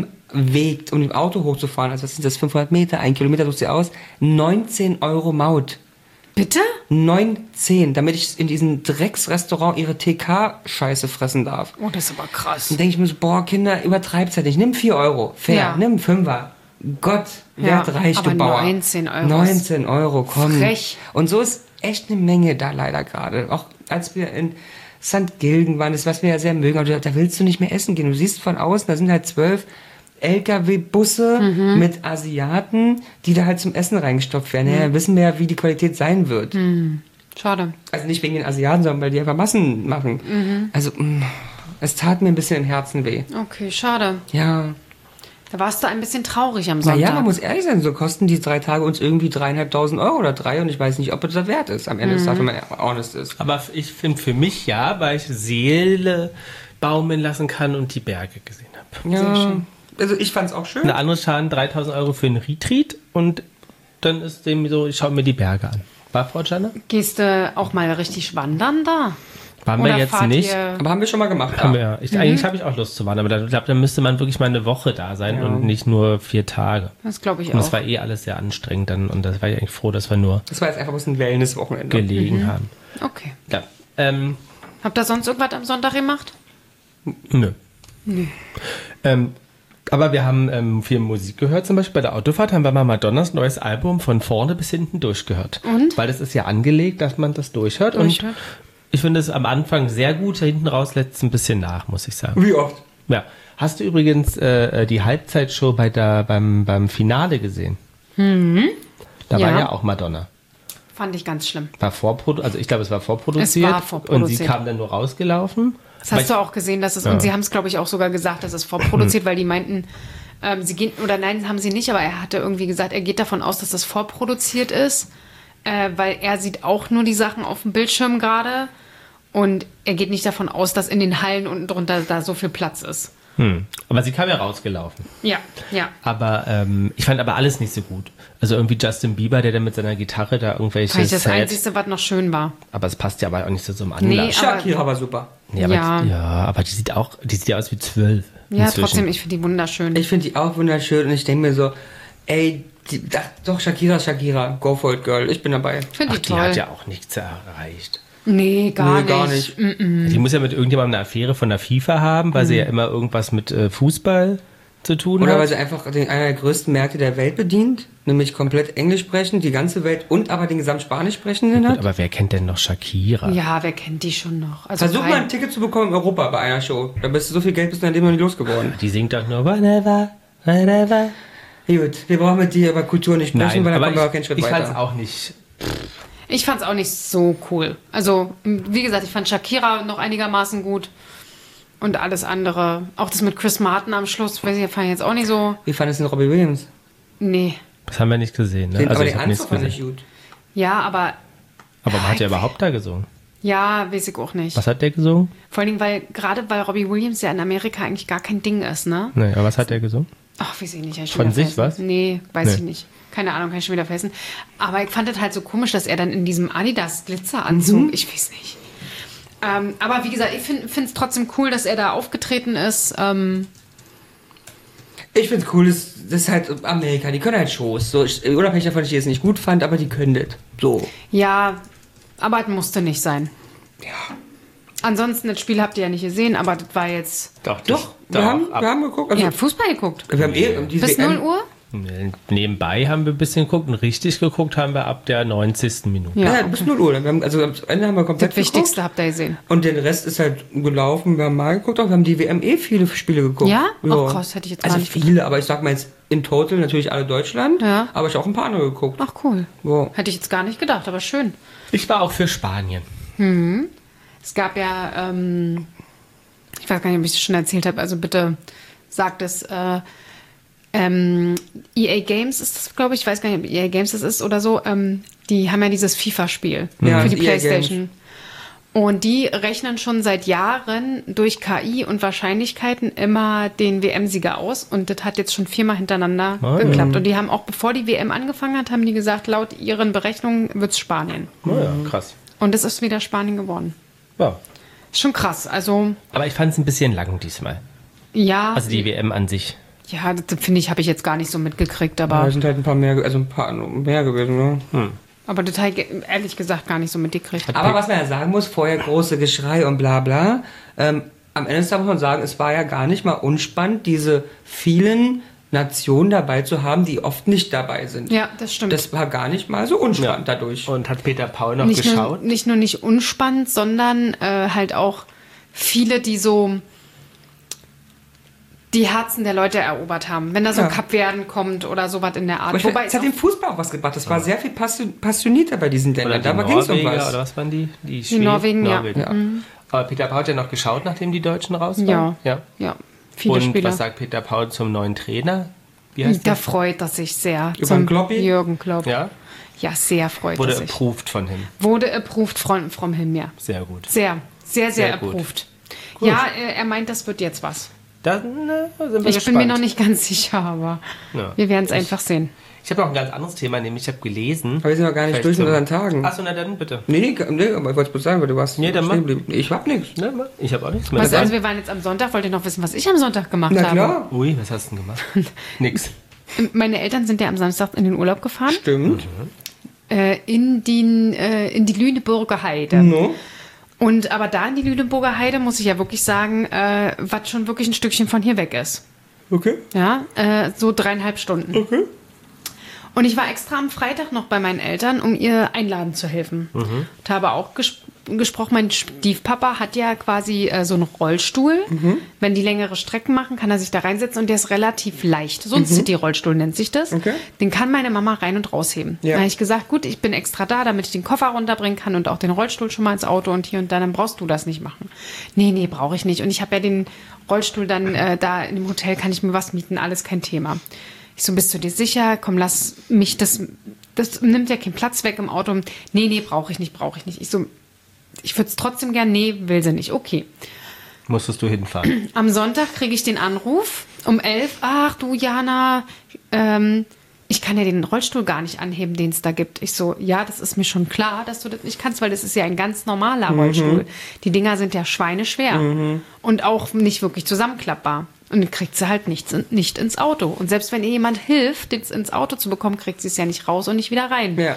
Almweg, um im Auto hochzufahren, also was sind das, fünfhundert Meter, ein Kilometer sucht sie aus, neunzehn Euro Maut. Bitte? neunzehn, damit ich in diesem Drecksrestaurant ihre T K-Scheiße fressen darf. Oh, das ist aber krass. Dann denke ich mir so, boah, Kinder, übertreibt's halt nicht. Nimm vier Euro, fair, ja. Nimm Fünfer. Gott, wer hat reich, du Bauer. neunzehn Euro. neunzehn Euro, komm. Frech. Und so ist echt eine Menge da leider gerade. Auch als wir in Sankt Gilgen waren, das was wir ja sehr mögen, aber da willst du nicht mehr essen gehen. Du siehst von außen, da sind halt zwölf L K W-Busse mhm. mit Asiaten, die da halt zum Essen reingestopft werden. Mhm. Ja, wissen wir ja, wie die Qualität sein wird. Mhm. Schade. Also nicht wegen den Asiaten, sondern weil die einfach Massen machen. Mhm. Also, mh, es tat mir ein bisschen im Herzen weh. Okay, schade. Ja. Da warst du ein bisschen traurig am Sonntag. Naja, man muss ehrlich sein, so kosten die drei Tage uns irgendwie dreieinhalbtausend Euro oder drei und ich weiß nicht, ob es das wert ist am Ende des Tages, wenn man honest ist. Aber ich finde für mich ja, weil ich Seele baumeln lassen kann und die Berge gesehen habe. Ja. Sehr schön. Also ich fand es auch schön. Eine andere zahlen dreitausend Euro für einen Retreat und dann ist dem so, ich schaue mir die Berge an. War Frau Janne? Gehst du auch mal richtig wandern da? Waren wir jetzt nicht. Aber haben wir schon mal gemacht. Haben wir, ich, mhm. Eigentlich habe ich auch Lust zu wandern, aber ich glaube, da müsste man wirklich mal eine Woche da sein ja. und nicht nur vier Tage. Das glaube ich und auch. Und das war eh alles sehr anstrengend dann und das war ich eigentlich froh, dass wir nur das war jetzt einfach ein Wellness-Wochenende gelegen mhm. haben. Okay. Ja, ähm, Habt ihr sonst irgendwas am Sonntag gemacht? Nö. Nö. Ähm, aber wir haben ähm, viel Musik gehört, zum Beispiel bei der Autofahrt haben wir mal Madonnas neues Album von vorne bis hinten durchgehört. Und? Weil das ist ja angelegt, dass man das durchhört. Durchhört. Und ich finde es am Anfang sehr gut, hinten raus lässt es ein bisschen nach, muss ich sagen. Wie oft? Ja. Hast du übrigens äh, die Halbzeitshow bei der, beim, beim Finale gesehen? Mhm. Da ja. war ja auch Madonna. Fand ich ganz schlimm. War vorprodu- also ich glaube, es war vorproduziert. Es war vorproduziert. Und sie kam dann nur rausgelaufen. Das hast du auch gesehen, dass es, ja. und sie haben es, glaube ich, auch sogar gesagt, dass es vorproduziert, weil die meinten, ähm, sie gehen, oder nein, haben sie nicht, aber er hatte irgendwie gesagt, er geht davon aus, dass das vorproduziert ist, äh, weil er sieht auch nur die Sachen auf dem Bildschirm gerade und er geht nicht davon aus, dass in den Hallen unten drunter da so viel Platz ist. Hm. Aber sie kam ja rausgelaufen. Ja, ja. Aber ähm, ich fand aber alles nicht so gut. Also irgendwie Justin Bieber, der dann mit seiner Gitarre da irgendwelche Vielleicht das Sad, Einzige, was noch schön war. aber es passt ja aber auch nicht so zum Nee, Anlass. Shakira war super. Nee, aber Ja. Die, ja, aber die sieht auch, die sieht ja aus wie zwölf. Ja, inzwischen. trotzdem, ich finde die wunderschön. Ich finde die auch wunderschön und ich denke mir so, ey, die, ach, doch, Shakira, Shakira, go for it, girl, ich bin dabei. Ich finde Ach, die die toll. hat ja auch nichts erreicht. Nee, gar Nee, gar nicht. nicht. Mm-mm. Die muss ja mit irgendjemandem eine Affäre von der FIFA haben, weil sie ja immer irgendwas mit äh, Fußball zu tun Oder hat. weil sie einfach den, einer der größten Märkte der Welt bedient, nämlich komplett Englisch sprechen, die ganze Welt und aber den gesamt Spanisch sprechenden hat. Aber wer kennt denn noch Shakira? Ja, wer kennt die schon noch? Also Versuch mal rein- ein Ticket zu bekommen in Europa bei einer Show. Da bist du so viel Geld bist du an dem noch nicht losgeworden. Die singt doch nur whatever, whatever. Gut, wir brauchen mit dir über Kultur nicht sprechen, Nein, weil dann aber kommen wir auch ich, keinen Schritt ich fand es weiter. auch nicht. Ich fand es auch nicht so cool. Also, wie gesagt, ich fand Shakira noch einigermaßen gut. Und alles andere. Auch das mit Chris Martin am Schluss, weiß ich, fand ich jetzt auch nicht so. Wie fandest du denn Robbie Williams? Nee. Das haben wir nicht gesehen. Ne? Den, Also aber ich den habe nichts Anzug fand ich gesehen. gut. Ja, aber. Aber man hat ja überhaupt da gesungen. Ja, weiß ich auch nicht. Was hat der gesungen? Vor allen Dingen, weil gerade weil Robbie Williams ja in Amerika eigentlich gar kein Ding ist, ne? Nee, aber was hat der gesungen? Ach, weiß ich nicht. hab ich schon Von wieder sich vergessen. was? Nee, weiß Nee. ich nicht. Keine Ahnung, kann ich schon wieder vergessen. Aber ich fand es halt so komisch, dass er dann in diesem Adidas-Glitzeranzug, Mhm. ich weiß nicht. Ähm, aber wie gesagt, ich finde es trotzdem cool, dass er da aufgetreten ist. Ähm, Ich find's cool, das, das ist halt Amerika, die können halt Shows. So, ich, unabhängig davon, dass ich es nicht gut fand, aber die können das. So. ja, aber es musste nicht sein. Ja. Ansonsten, das Spiel habt ihr ja nicht gesehen, aber das war jetzt... Doch, das, Doch, wir, haben, wir haben geguckt. Also, Ihr habt Fußball geguckt. wir haben eh diese Bis W M null Uhr? Nee, Nebenbei haben wir ein bisschen geguckt und richtig geguckt haben wir ab der neunzigsten Minute. Ja, Ja, okay. bis null Uhr. Wir haben, also am Ende haben wir komplett Das Wichtigste habt ihr gesehen. geguckt. Und den Rest ist halt gelaufen. Wir haben mal geguckt, auch wir haben die W M eh viele Spiele geguckt. Ja? Ach, krass, hätte ich jetzt gar also nicht viele, aber ich sag mal jetzt in total natürlich alle Deutschland. Ja. Aber ich habe auch ein paar andere geguckt. Ach, cool. So. Hätte ich jetzt gar nicht gedacht, aber schön. Ich war auch für Spanien. Es gab ja, ähm, ich weiß gar nicht, ob ich das schon erzählt habe, also bitte sagt es, äh, ähm, E A Games ist das, glaube ich, ich weiß gar nicht, ob E A Games das ist oder so, ähm, die haben ja dieses FIFA-Spiel Ja, für die E A Playstation. Und die rechnen schon seit Jahren durch K I und Wahrscheinlichkeiten immer den W M-Sieger aus. Und das hat jetzt schon viermal hintereinander Ah, geklappt. Und die haben auch, bevor die W M angefangen hat, haben die gesagt, laut ihren Berechnungen wird es Spanien. Oh ja, krass. Und es ist wieder Spanien geworden. Ja. Schon krass. Also, Aber ich fand es ein bisschen lang diesmal. ja. Also die W M an sich. Ja, das finde ich, habe ich jetzt gar nicht so mitgekriegt. Aber, Da sind halt ein paar mehr, also ein paar mehr gewesen, ne? aber das habe ich ehrlich gesagt gar nicht so mitgekriegt. Aber was man ja sagen muss, vorher große Geschrei und bla bla. Ähm, am Ende des Tages muss man sagen, es war ja gar nicht mal unspannend, diese vielen Nationen dabei zu haben, die oft nicht dabei sind. Ja, das stimmt. Das war gar nicht mal so unspannend Ja. dadurch. Und hat Peter Paul noch nicht geschaut? Nur, nicht nur nicht unspannend, sondern äh, halt auch viele, die so die Herzen der Leute erobert haben. Wenn da so Ja. ein Kapverden kommt oder sowas in der Art. Aber ich Wobei finde, es hat dem Fußball auch was gebracht. Es war sehr viel passion passionierter bei diesen Oder Ländern. die Da ging es um Norweger, was. oder was waren die? Die, Die Norwegen, ja. Ja. Aber Peter Paul hat ja noch geschaut, nachdem die Deutschen raus waren. Ja. ja. ja, viele Und Spieler. was sagt Peter Paul zum neuen Trainer? Wie heißt Da der? freut er sich sehr. Über Zum den Kloppi? Jürgen Klopp. Ja, Ja, sehr freut wurde er sich. approved von ihm. Wurde approved from, from him, ja. Sehr gut. Sehr, sehr, sehr, Sehr gut. approved. Ja, äh, er meint, das wird jetzt was. Dann äh, sind wir Ich gespannt. bin mir noch nicht ganz sicher, aber Ja. wir werden es einfach sehen. Ich habe noch ein ganz anderes Thema, nämlich ich habe gelesen. Aber wir sind noch gar nicht Vielleicht durch mit zum- unseren Tagen. Achso, na dann bitte. Nee, nee, nee, aber ich wollte es bloß sagen, weil du warst Nee, dann stehen mach. geblieben. Ich hab nichts. Ne, ich habe auch nichts mehr. Was, dabei. also wir waren jetzt am Sonntag, wollt ihr noch wissen, was ich am Sonntag gemacht Na habe? klar, Ui, was hast du denn gemacht? Nix. Meine Eltern sind ja am Samstag in den Urlaub gefahren, stimmt. äh, in, die, äh, in die Lüneburger Heide. No. Und aber da in die Lüneburger Heide muss ich ja wirklich sagen, äh, was schon wirklich ein Stückchen von hier weg ist. Okay, Ja, äh, so dreieinhalb Stunden. okay. Und ich war extra am Freitag noch bei meinen Eltern, um ihr einladen zu helfen. Und habe auch ges gesprochen, mein Stiefpapa hat ja quasi äh, so einen Rollstuhl. Wenn die längere Strecken machen, kann er sich da reinsetzen und der ist relativ leicht. So ein City-Rollstuhl nennt sich das. Okay. Den kann meine Mama rein und rausheben. Ja. Da habe ich gesagt, gut, ich bin extra da, damit ich den Koffer runterbringen kann und auch den Rollstuhl schon mal ins Auto und hier und da, dann brauchst du das nicht machen. Nee, nee, brauche ich nicht. Und ich habe ja den Rollstuhl dann äh, da in dem Hotel, kann ich mir was mieten, alles kein Thema. Ich so, bist du dir sicher? Komm, lass mich, das, das nimmt ja keinen Platz weg im Auto. Nee, nee, brauche ich nicht, brauche ich nicht. Ich so, ich würde es trotzdem gern, nee, will sie nicht. Okay. Musstest du hinfahren. Am Sonntag kriege ich den Anruf um elf. Ach du, Jana, ähm, ich kann ja den Rollstuhl gar nicht anheben, den es da gibt. Ich so, ja, das ist mir schon klar, dass du das nicht kannst, weil das ist ja ein ganz normaler Rollstuhl. Die Dinger sind ja schweineschwer und auch nicht wirklich zusammenklappbar. Und dann kriegt sie halt nichts, nicht ins Auto. Und selbst wenn ihr jemand hilft, das ins Auto zu bekommen, kriegt sie es ja nicht raus und nicht wieder rein. Ja.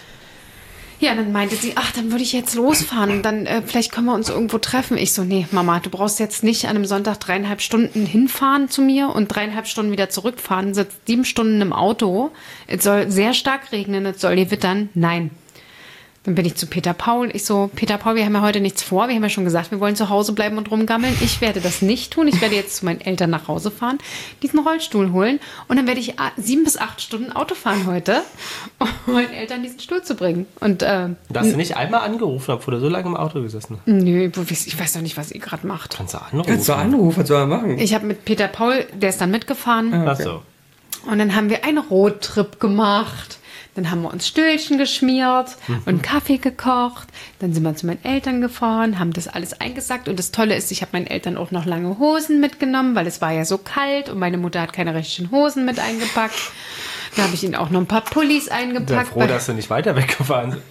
Ja, dann meinte sie, ach, dann würde ich jetzt losfahren und dann äh, vielleicht können wir uns irgendwo treffen. Ich so, nee, Mama, du brauchst jetzt nicht an einem Sonntag dreieinhalb Stunden hinfahren zu mir und dreieinhalb Stunden wieder zurückfahren, sitzt sieben Stunden im Auto. Es soll sehr stark regnen, es soll gewittern. Nein. Dann bin ich zu Peter Paul. Ich so, Peter Paul, wir haben ja heute nichts vor. Wir haben ja schon gesagt, wir wollen zu Hause bleiben und rumgammeln. Ich werde das nicht tun. Ich werde jetzt zu meinen Eltern nach Hause fahren, diesen Rollstuhl holen und dann werde ich a- sieben bis acht Stunden Auto fahren heute, um meinen Eltern diesen Stuhl zu bringen. Und äh, Da hast du nicht einmal angerufen, obwohl du so lange im Auto gesessen hast. nö, ich weiß doch nicht, was ihr gerade macht. Kannst du anrufen? Kannst du anrufen, was soll er machen? Ich habe mit Peter Paul, der ist dann mitgefahren. Achso. Und dann haben wir einen Roadtrip gemacht. Dann haben wir uns Stühlchen geschmiert und Kaffee gekocht. Dann sind wir zu meinen Eltern gefahren, haben das alles eingesackt. Und das Tolle ist, ich habe meinen Eltern auch noch lange Hosen mitgenommen, weil es war ja so kalt und meine Mutter hat keine richtigen Hosen mit eingepackt. Dann habe ich ihnen auch noch ein paar Pullis Sehr eingepackt. froh, weil- dass du nicht weiter weggefahren bist.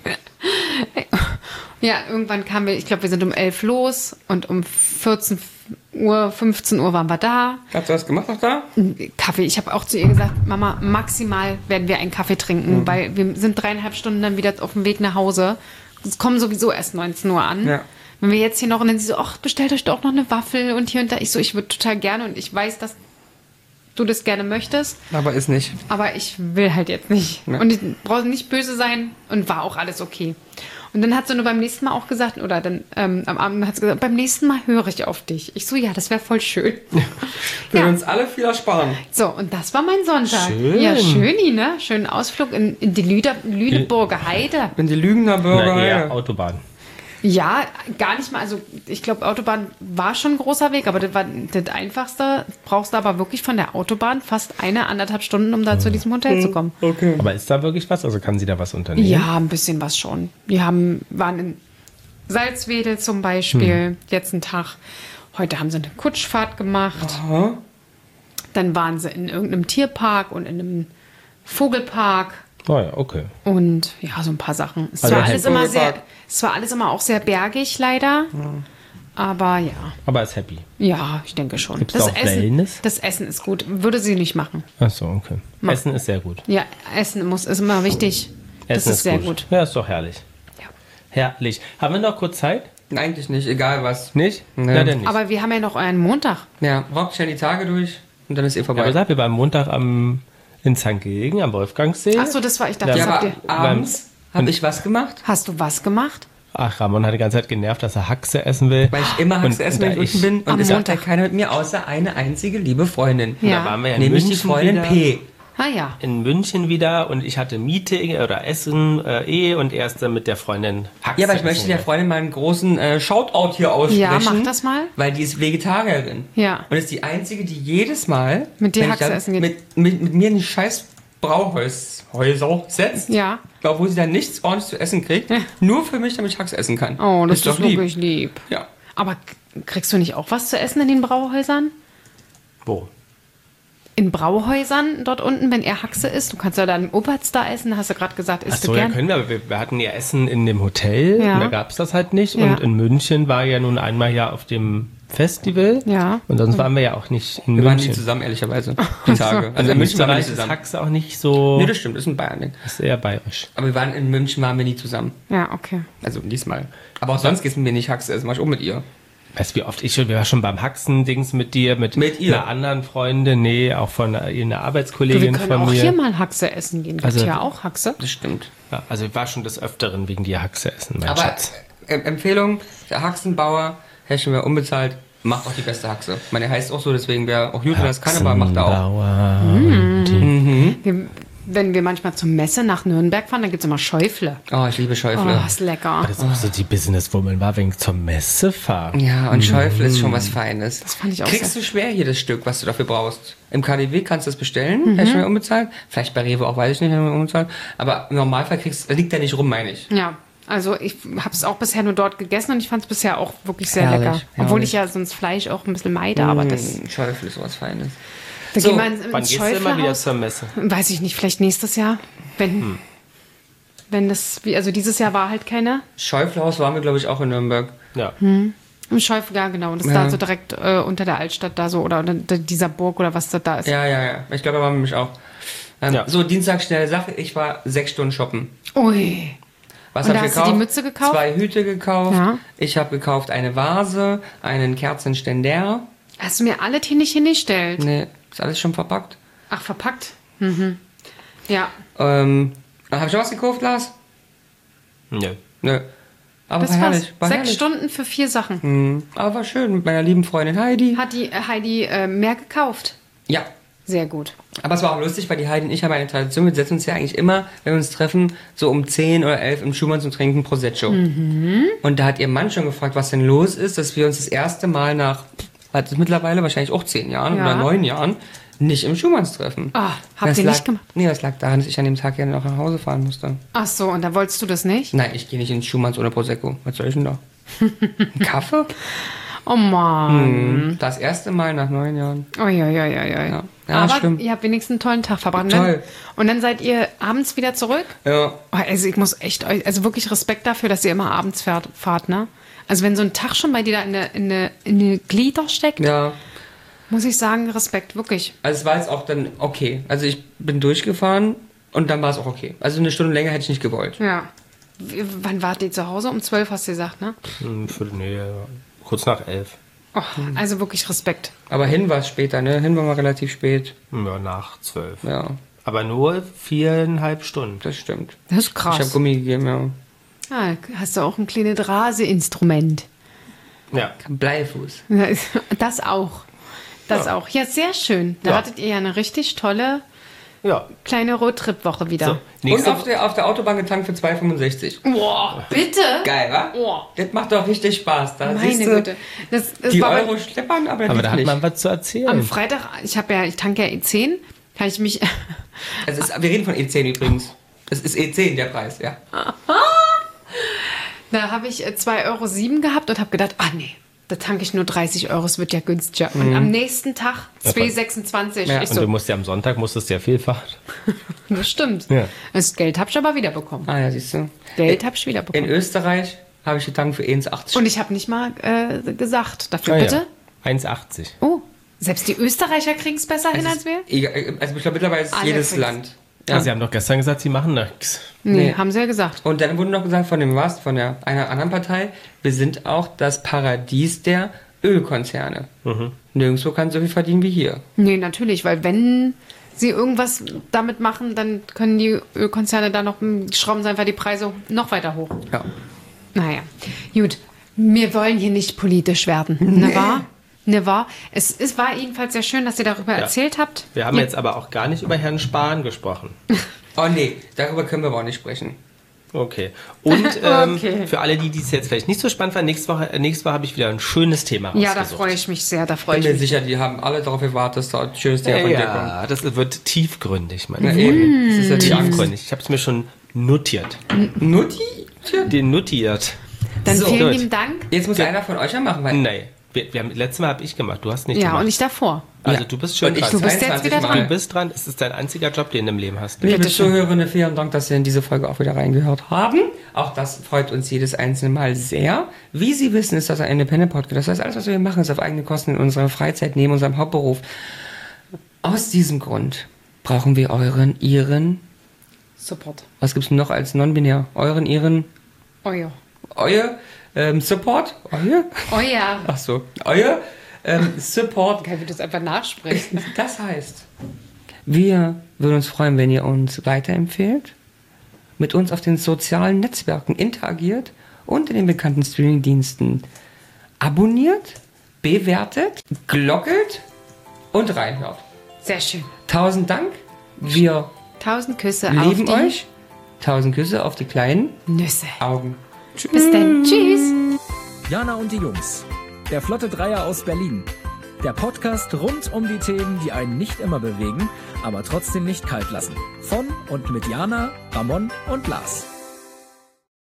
Ja, irgendwann kamen wir, ich glaube, wir sind um elf los und um vierzehn Uhr, fünfzehn Uhr waren wir da. Hast du was gemacht noch da? Kaffee. Ich habe auch zu ihr gesagt, Mama, maximal werden wir einen Kaffee trinken, Mhm. weil wir sind dreieinhalb Stunden dann wieder auf dem Weg nach Hause. Es kommen sowieso erst neunzehn Uhr an. Ja. Wenn wir jetzt hier noch, und dann sie so, ach, bestellt euch doch noch eine Waffel und hier und da. Ich so, ich würde total gerne und ich weiß, dass du das gerne möchtest, Aber ist nicht. aber ich will halt jetzt nicht. Ja. Und ich brauche nicht böse sein und war auch alles okay. Und dann hat sie nur beim nächsten Mal auch gesagt, oder dann ähm, am Abend hat sie gesagt, beim nächsten Mal höre ich auf dich. Ich so, ja, das wäre voll schön. Wir Ja. uns alle viel ersparen. So, und das war mein Sonntag. Schön. Ja, schöni, ne? Schönen Ausflug in, in die Lüder, Lüneburger Heide. Wenn die Lügner Bürger. Na, eher ja. Autobahn. Ja, gar nicht mal. Also, ich glaube, Autobahn war schon ein großer Weg, aber das war das Einfachste. Brauchst du aber wirklich von der Autobahn fast eine, anderthalb Stunden, um da zu diesem Hotel zu kommen. Okay. Aber ist da wirklich was? Also kann sie da was unternehmen? Ja, ein bisschen was schon. Wir haben, waren in Salzwedel zum Beispiel, Hm. jetzt einen Tag. Heute haben sie eine Kutschfahrt gemacht. Aha. Dann waren sie in irgendeinem Tierpark und in einem Vogelpark. Oh ja, okay. Und ja, so ein paar Sachen. Es, Also war, halt alles immer sehr, Vogelpark. es war alles immer auch sehr bergig, leider. Aber ja, Aber ist happy. ja, ich denke schon. Gibt's da auch Wellness? Das Essen ist gut. Würde sie nicht machen. Achso, okay. Ma- Essen ist sehr gut. Ja, Essen muss, ist immer wichtig. Essen das ist, sehr gut. Ja, ist doch herrlich. Ja. Herrlich. Haben wir noch kurz Zeit? Eigentlich nicht, egal was. Nicht? Nee. Ja, dann nicht. Aber wir haben ja noch euren Montag. Ja, rockt schnell die Tage durch und dann ist eh Ja, vorbei. aber sag, wir waren Montag am, in Sankt Gilgen am Wolfgangsee. Ach so, das war, ich dachte, Ja, das ja, habt aber ihr. abends habe ich was gemacht, Hast du was gemacht? Ach, Ramon hat die ganze Zeit genervt, dass er Haxe essen will. weil ich immer Haxe Und- essen, und wenn da ich unten bin. Und Am es sagt ja Montag. keiner mit mir, außer eine einzige liebe Freundin. Ja. Da waren wir ja in Nämlich die München Freundin wieder. P. Ah ja. In München wieder und ich hatte Meeting oder Essen äh, eh und erst dann mit der Freundin Haxe Ja, aber ich möchte essen der gehen. Freundin mal einen großen äh, Shoutout hier aussprechen. Ja, mach das mal. Weil die ist Vegetarierin. Ja. Und ist die einzige, die jedes Mal Mit dir wenn ich Haxe dann essen geht. Mit, mit, mit mir in die scheiß Brauhäuser setzt. Ja. Obwohl sie dann nichts ordentlich zu essen kriegt. Nur für mich, damit ich Haxe essen kann. Oh, das ist, doch lieb. wirklich lieb. Ja. Aber k- kriegst du nicht auch was zu essen in den Brauhäusern? Wo? In Brauhäusern dort unten, wenn er Haxe isst? Du kannst ja dann Oberts da essen, hast du gerade gesagt, isst Achso, du ja, gern? können wir, aber wir, wir hatten ja Essen in dem Hotel, Ja. und da gab es das halt nicht. Ja. Und in München war ja nun einmal ja auf dem Festival. Ja. Und sonst waren wir ja auch nicht in Wir waren nie München. zusammen, ehrlicherweise. Die Tage. Also in in München waren wir Österreich nie ist zusammen. Haxe auch nicht so, Nee, das stimmt, das ist ein Bayern-Ding. ist eher bayerisch. Aber wir waren in München, waren wir nie zusammen. Ja, okay. Also diesmal. Aber auch sonst geht's mit mir nicht Haxe essen, mach ich auch mit ihr. Weißt du, wie oft ich schon, wir waren schon beim Haxen-Dings mit dir, mit, Mit ihr? einer anderen Freundin, nee, auch von einer, einer Du, wir Arbeitskollegin können von auch mir. hier mal Haxe essen gehen. Gibt Also- ja auch Haxe. Das stimmt. Ja, also ich war schon des Öfteren wegen dir Haxe essen, mein Aber Schatz. äh, Empfehlung, der Haxenbauer, Häschen wir unbezahlt, macht auch die beste Haxe. Ich meine, der heißt auch so, deswegen wer auch gut das kann, aber macht er auch. Bauer. Wir, wenn wir manchmal zur Messe nach Nürnberg fahren, dann gibt es immer Schäufle. Oh, ich liebe Oh, Schäufle. ist lecker. Das ist auch so die Businesswoman war wegen zur Messe fahren. Ja, und Schäufle ist schon was Feines. Das fand ich auch Kriegst sehr- du schwer hier das Stück, was du dafür brauchst. Im K D W kannst du das bestellen, Häschen wir unbezahlt. Vielleicht bei Rewe auch, weiß ich nicht, Häschen wir unbezahlt. Aber im Normalfall kriegst, liegt der nicht rum, meine ich. Ja, also ich habe es auch bisher nur dort gegessen und ich fand es bisher auch wirklich sehr Herrlich, lecker. Obwohl herrlich. ich ja sonst Fleisch auch ein bisschen meide, aber das... Mm, Schäufle ist sowas Feines. Da So, gehen wir ins, Wann ins gehst du immer wieder Schäuflehaus. zur Messe? Weiß ich nicht, vielleicht nächstes Jahr. Wenn, wenn das... wie- Also dieses Jahr war halt keine. Schäuflehaus waren wir, glaube ich, auch in Nürnberg. Ja. Im Schäufle, ja genau. Das ist Ja. da so direkt äh, unter der Altstadt da so oder unter dieser Burg oder was das da ist. Ja, ja, ja. Ich glaube, da waren wir nämlich auch. Ähm, Ja. So, Dienstag, schnelle Sache. Ich war sechs Stunden shoppen. Ui. Was Und habe da ich hast du gekauft? die Mütze gekauft? Zwei Hüte gekauft. Ja. Ich habe gekauft eine Vase, einen Kerzenständer. Hast du mir alle hier nicht hingestellt? Nee, ist alles schon verpackt. Ach, verpackt? Mhm. Ja. Ähm, habe ich noch was gekauft, Lars? Nö. Nö. Aber Das war war's. herrlich. War Sechs herrlich. Stunden für vier Sachen. Mhm. Aber war schön mit meiner lieben Freundin Heidi. Hat die äh, Heidi äh, mehr gekauft? Ja. Sehr gut. Aber es war auch lustig, weil die Heidi und ich haben eine Tradition. Wir setzen uns ja eigentlich immer, wenn wir uns treffen, so um zehn oder elf im Schumann zum Trinken Prosecco. Mhm. Und da hat ihr Mann schon gefragt, was denn los ist, dass wir uns das erste Mal nach, was ist mittlerweile wahrscheinlich auch zehn Jahren Ja. oder neun Jahren, nicht im Schumanns treffen. Ah, habt Das ihr lag, nicht gemacht? Nee, das lag daran, dass ich an dem Tag ja noch nach Hause fahren musste. Ach so, und da wolltest du das nicht? Nein, ich gehe nicht ins Schumanns ohne Prosecco. Was soll ich denn da? Ein Kaffee? Oh Mann. Mhm. Das erste Mal nach neun Jahren. Ui, ui, ui, ui. Ja. Ja, Aber stimmt. ihr habt wenigstens einen tollen Tag verbracht. Und Toll. dann, und dann seid ihr abends wieder zurück? Ja. Oh, also ich muss echt, euch- also wirklich Respekt dafür, dass ihr immer abends fährt, fahrt, ne? Also wenn so ein Tag schon bei dir da in eine, in eine, in eine Glieder steckt, Ja. muss ich sagen, Respekt, wirklich. Also es war jetzt auch dann okay. Also ich bin durchgefahren und dann war es auch okay. Also eine Stunde länger hätte ich nicht gewollt. Ja. W wann wart ihr zu Hause? Um zwölf hast du gesagt, ne? Hm, Für, nee, kurz nach elf. Oh, also wirklich Respekt. Aber hin war es später, ne? Hin war mal relativ spät. Ja, nach zwölf. Ja, Aber nur viereinhalb Stunden. das stimmt. Das ist Ich habe krass. Gummi gegeben, ja. Ah, hast du auch ein kleines Raseinstrument. Ja. Bleifuß. Ja, das auch. Das Ja. auch. Ja, sehr schön. Da Ja. hattet ihr ja eine richtig tolle Ja. kleine Roadtrip-Woche wieder. So, Und nächste auf der, auf der Autobahn getankt für zwei Euro fünfundsechzig. Boah, bitte? Geil, wa? Oh. Das macht doch richtig Spaß. Da siehst Meine du Güte. Das, das die war bei- Euro schleppern, aber, Aber da hat nicht. man was zu erzählen. am Freitag, ich habe ja, ich tanke ja E zehn, kann ich mich, Es ist, wir reden von E zehn übrigens. Es ist E zehn der Preis, ja. Da habe ich äh, zwei Euro sieben gehabt und habe gedacht, ah nee, da tanke ich nur dreißig Euro, es wird ja günstiger. Und am nächsten Tag zwei Euro sechsundzwanzig. Ja, Ich Und so, du musst ja am Sonntag, musstest ja vielfach. das stimmt. Ja. Das Geld habe ich aber wieder bekommen. Ah ja, siehst du. Geld habe ich wieder In bekommen. Österreich habe ich getankt für eins achtzig. Und ich habe nicht mal äh, gesagt, dafür Ah, bitte. ja. eins achtzig. Oh, selbst die Österreicher kriegen es besser hin als wir? Egal, also ich glaube, mittlerweile ist Alle jedes kriegen's. Land. Ja. Ja. Sie haben doch gestern gesagt, sie machen nichts. Nee, Nee. haben sie ja gesagt. Und dann wurde noch gesagt von dem was, von der einer anderen Partei, wir sind auch das Paradies der Ölkonzerne. Nirgendwo kann so viel verdienen wie hier. Nee, natürlich, weil wenn sie irgendwas damit machen, dann können die Ölkonzerne da noch, schrauben sie einfach die Preise noch weiter hoch. Ja. Naja, gut. Wir wollen hier nicht politisch werden. Ne wahr? Ne wahr? Es, es war jedenfalls sehr schön, dass ihr darüber erzählt habt. Wir haben jetzt aber auch gar nicht über Herrn Spahn gesprochen. Oh nee, darüber können wir aber auch nicht sprechen. Okay. Und ähm, Okay. für alle, die dies jetzt vielleicht nicht so spannend fanden, nächste Woche, äh, nächste Woche habe ich wieder ein schönes Thema Ja, rausgesucht. da freue ich mich sehr. Da freue Bin ich mir mich. sicher, die haben alle darauf gewartet, dass da ein schönes Thema von dir kommt. Ja, das wird tiefgründig, mein Na Freund. eben, das ist ja die Angst. Tiefgründig. Ich habe es mir schon notiert. Nutti? Tja. Den notiert. Dann So, vielen gut. lieben Dank. Jetzt muss einer von euch ja machen, weil Nee. Wir, wir haben, letztes Mal habe ich gemacht, du hast nicht Ja, gemacht. und ich davor. also Ja. du bist schon Und ich dran. Du bist jetzt zweiundzwanzig wieder Mal. Du bist dran. Es ist dein einziger Job, den du im Leben hast. Liebe Bitteschön. Zuhörerinnen, vielen Dank, dass Sie in diese Folge auch wieder reingehört haben. Auch das freut uns jedes einzelne Mal sehr. Wie Sie wissen, ist das ein Independent-Podcast. Das heißt, alles, was wir machen, ist auf eigene Kosten in unserer Freizeit, neben unserem Hauptberuf. Aus diesem Grund brauchen wir euren, ihren, Support. was gibt's denn noch als non-binär? Euren, ihren, Oh ja. euer ähm, Support? Euer? Oh ja. Ach so, euer ähm, Support. Geil, wie du es einfach nachsprichst. Das heißt, wir würden uns freuen, wenn ihr uns weiterempfehlt, mit uns auf den sozialen Netzwerken interagiert und in den bekannten Streamingdiensten abonniert, bewertet, glockelt und reinhört. Sehr schön. Tausend Dank. Wir Tausend Küsse lieben auf die euch. Tausend Küsse auf die kleinen Nüsse. Augen. Bis dann. Tschüss. Jana und die Jungs. Der Flotte Dreier aus Berlin. Der Podcast rund um die Themen, die einen nicht immer bewegen, aber trotzdem nicht kalt lassen. Von und mit Jana, Ramon und Lars.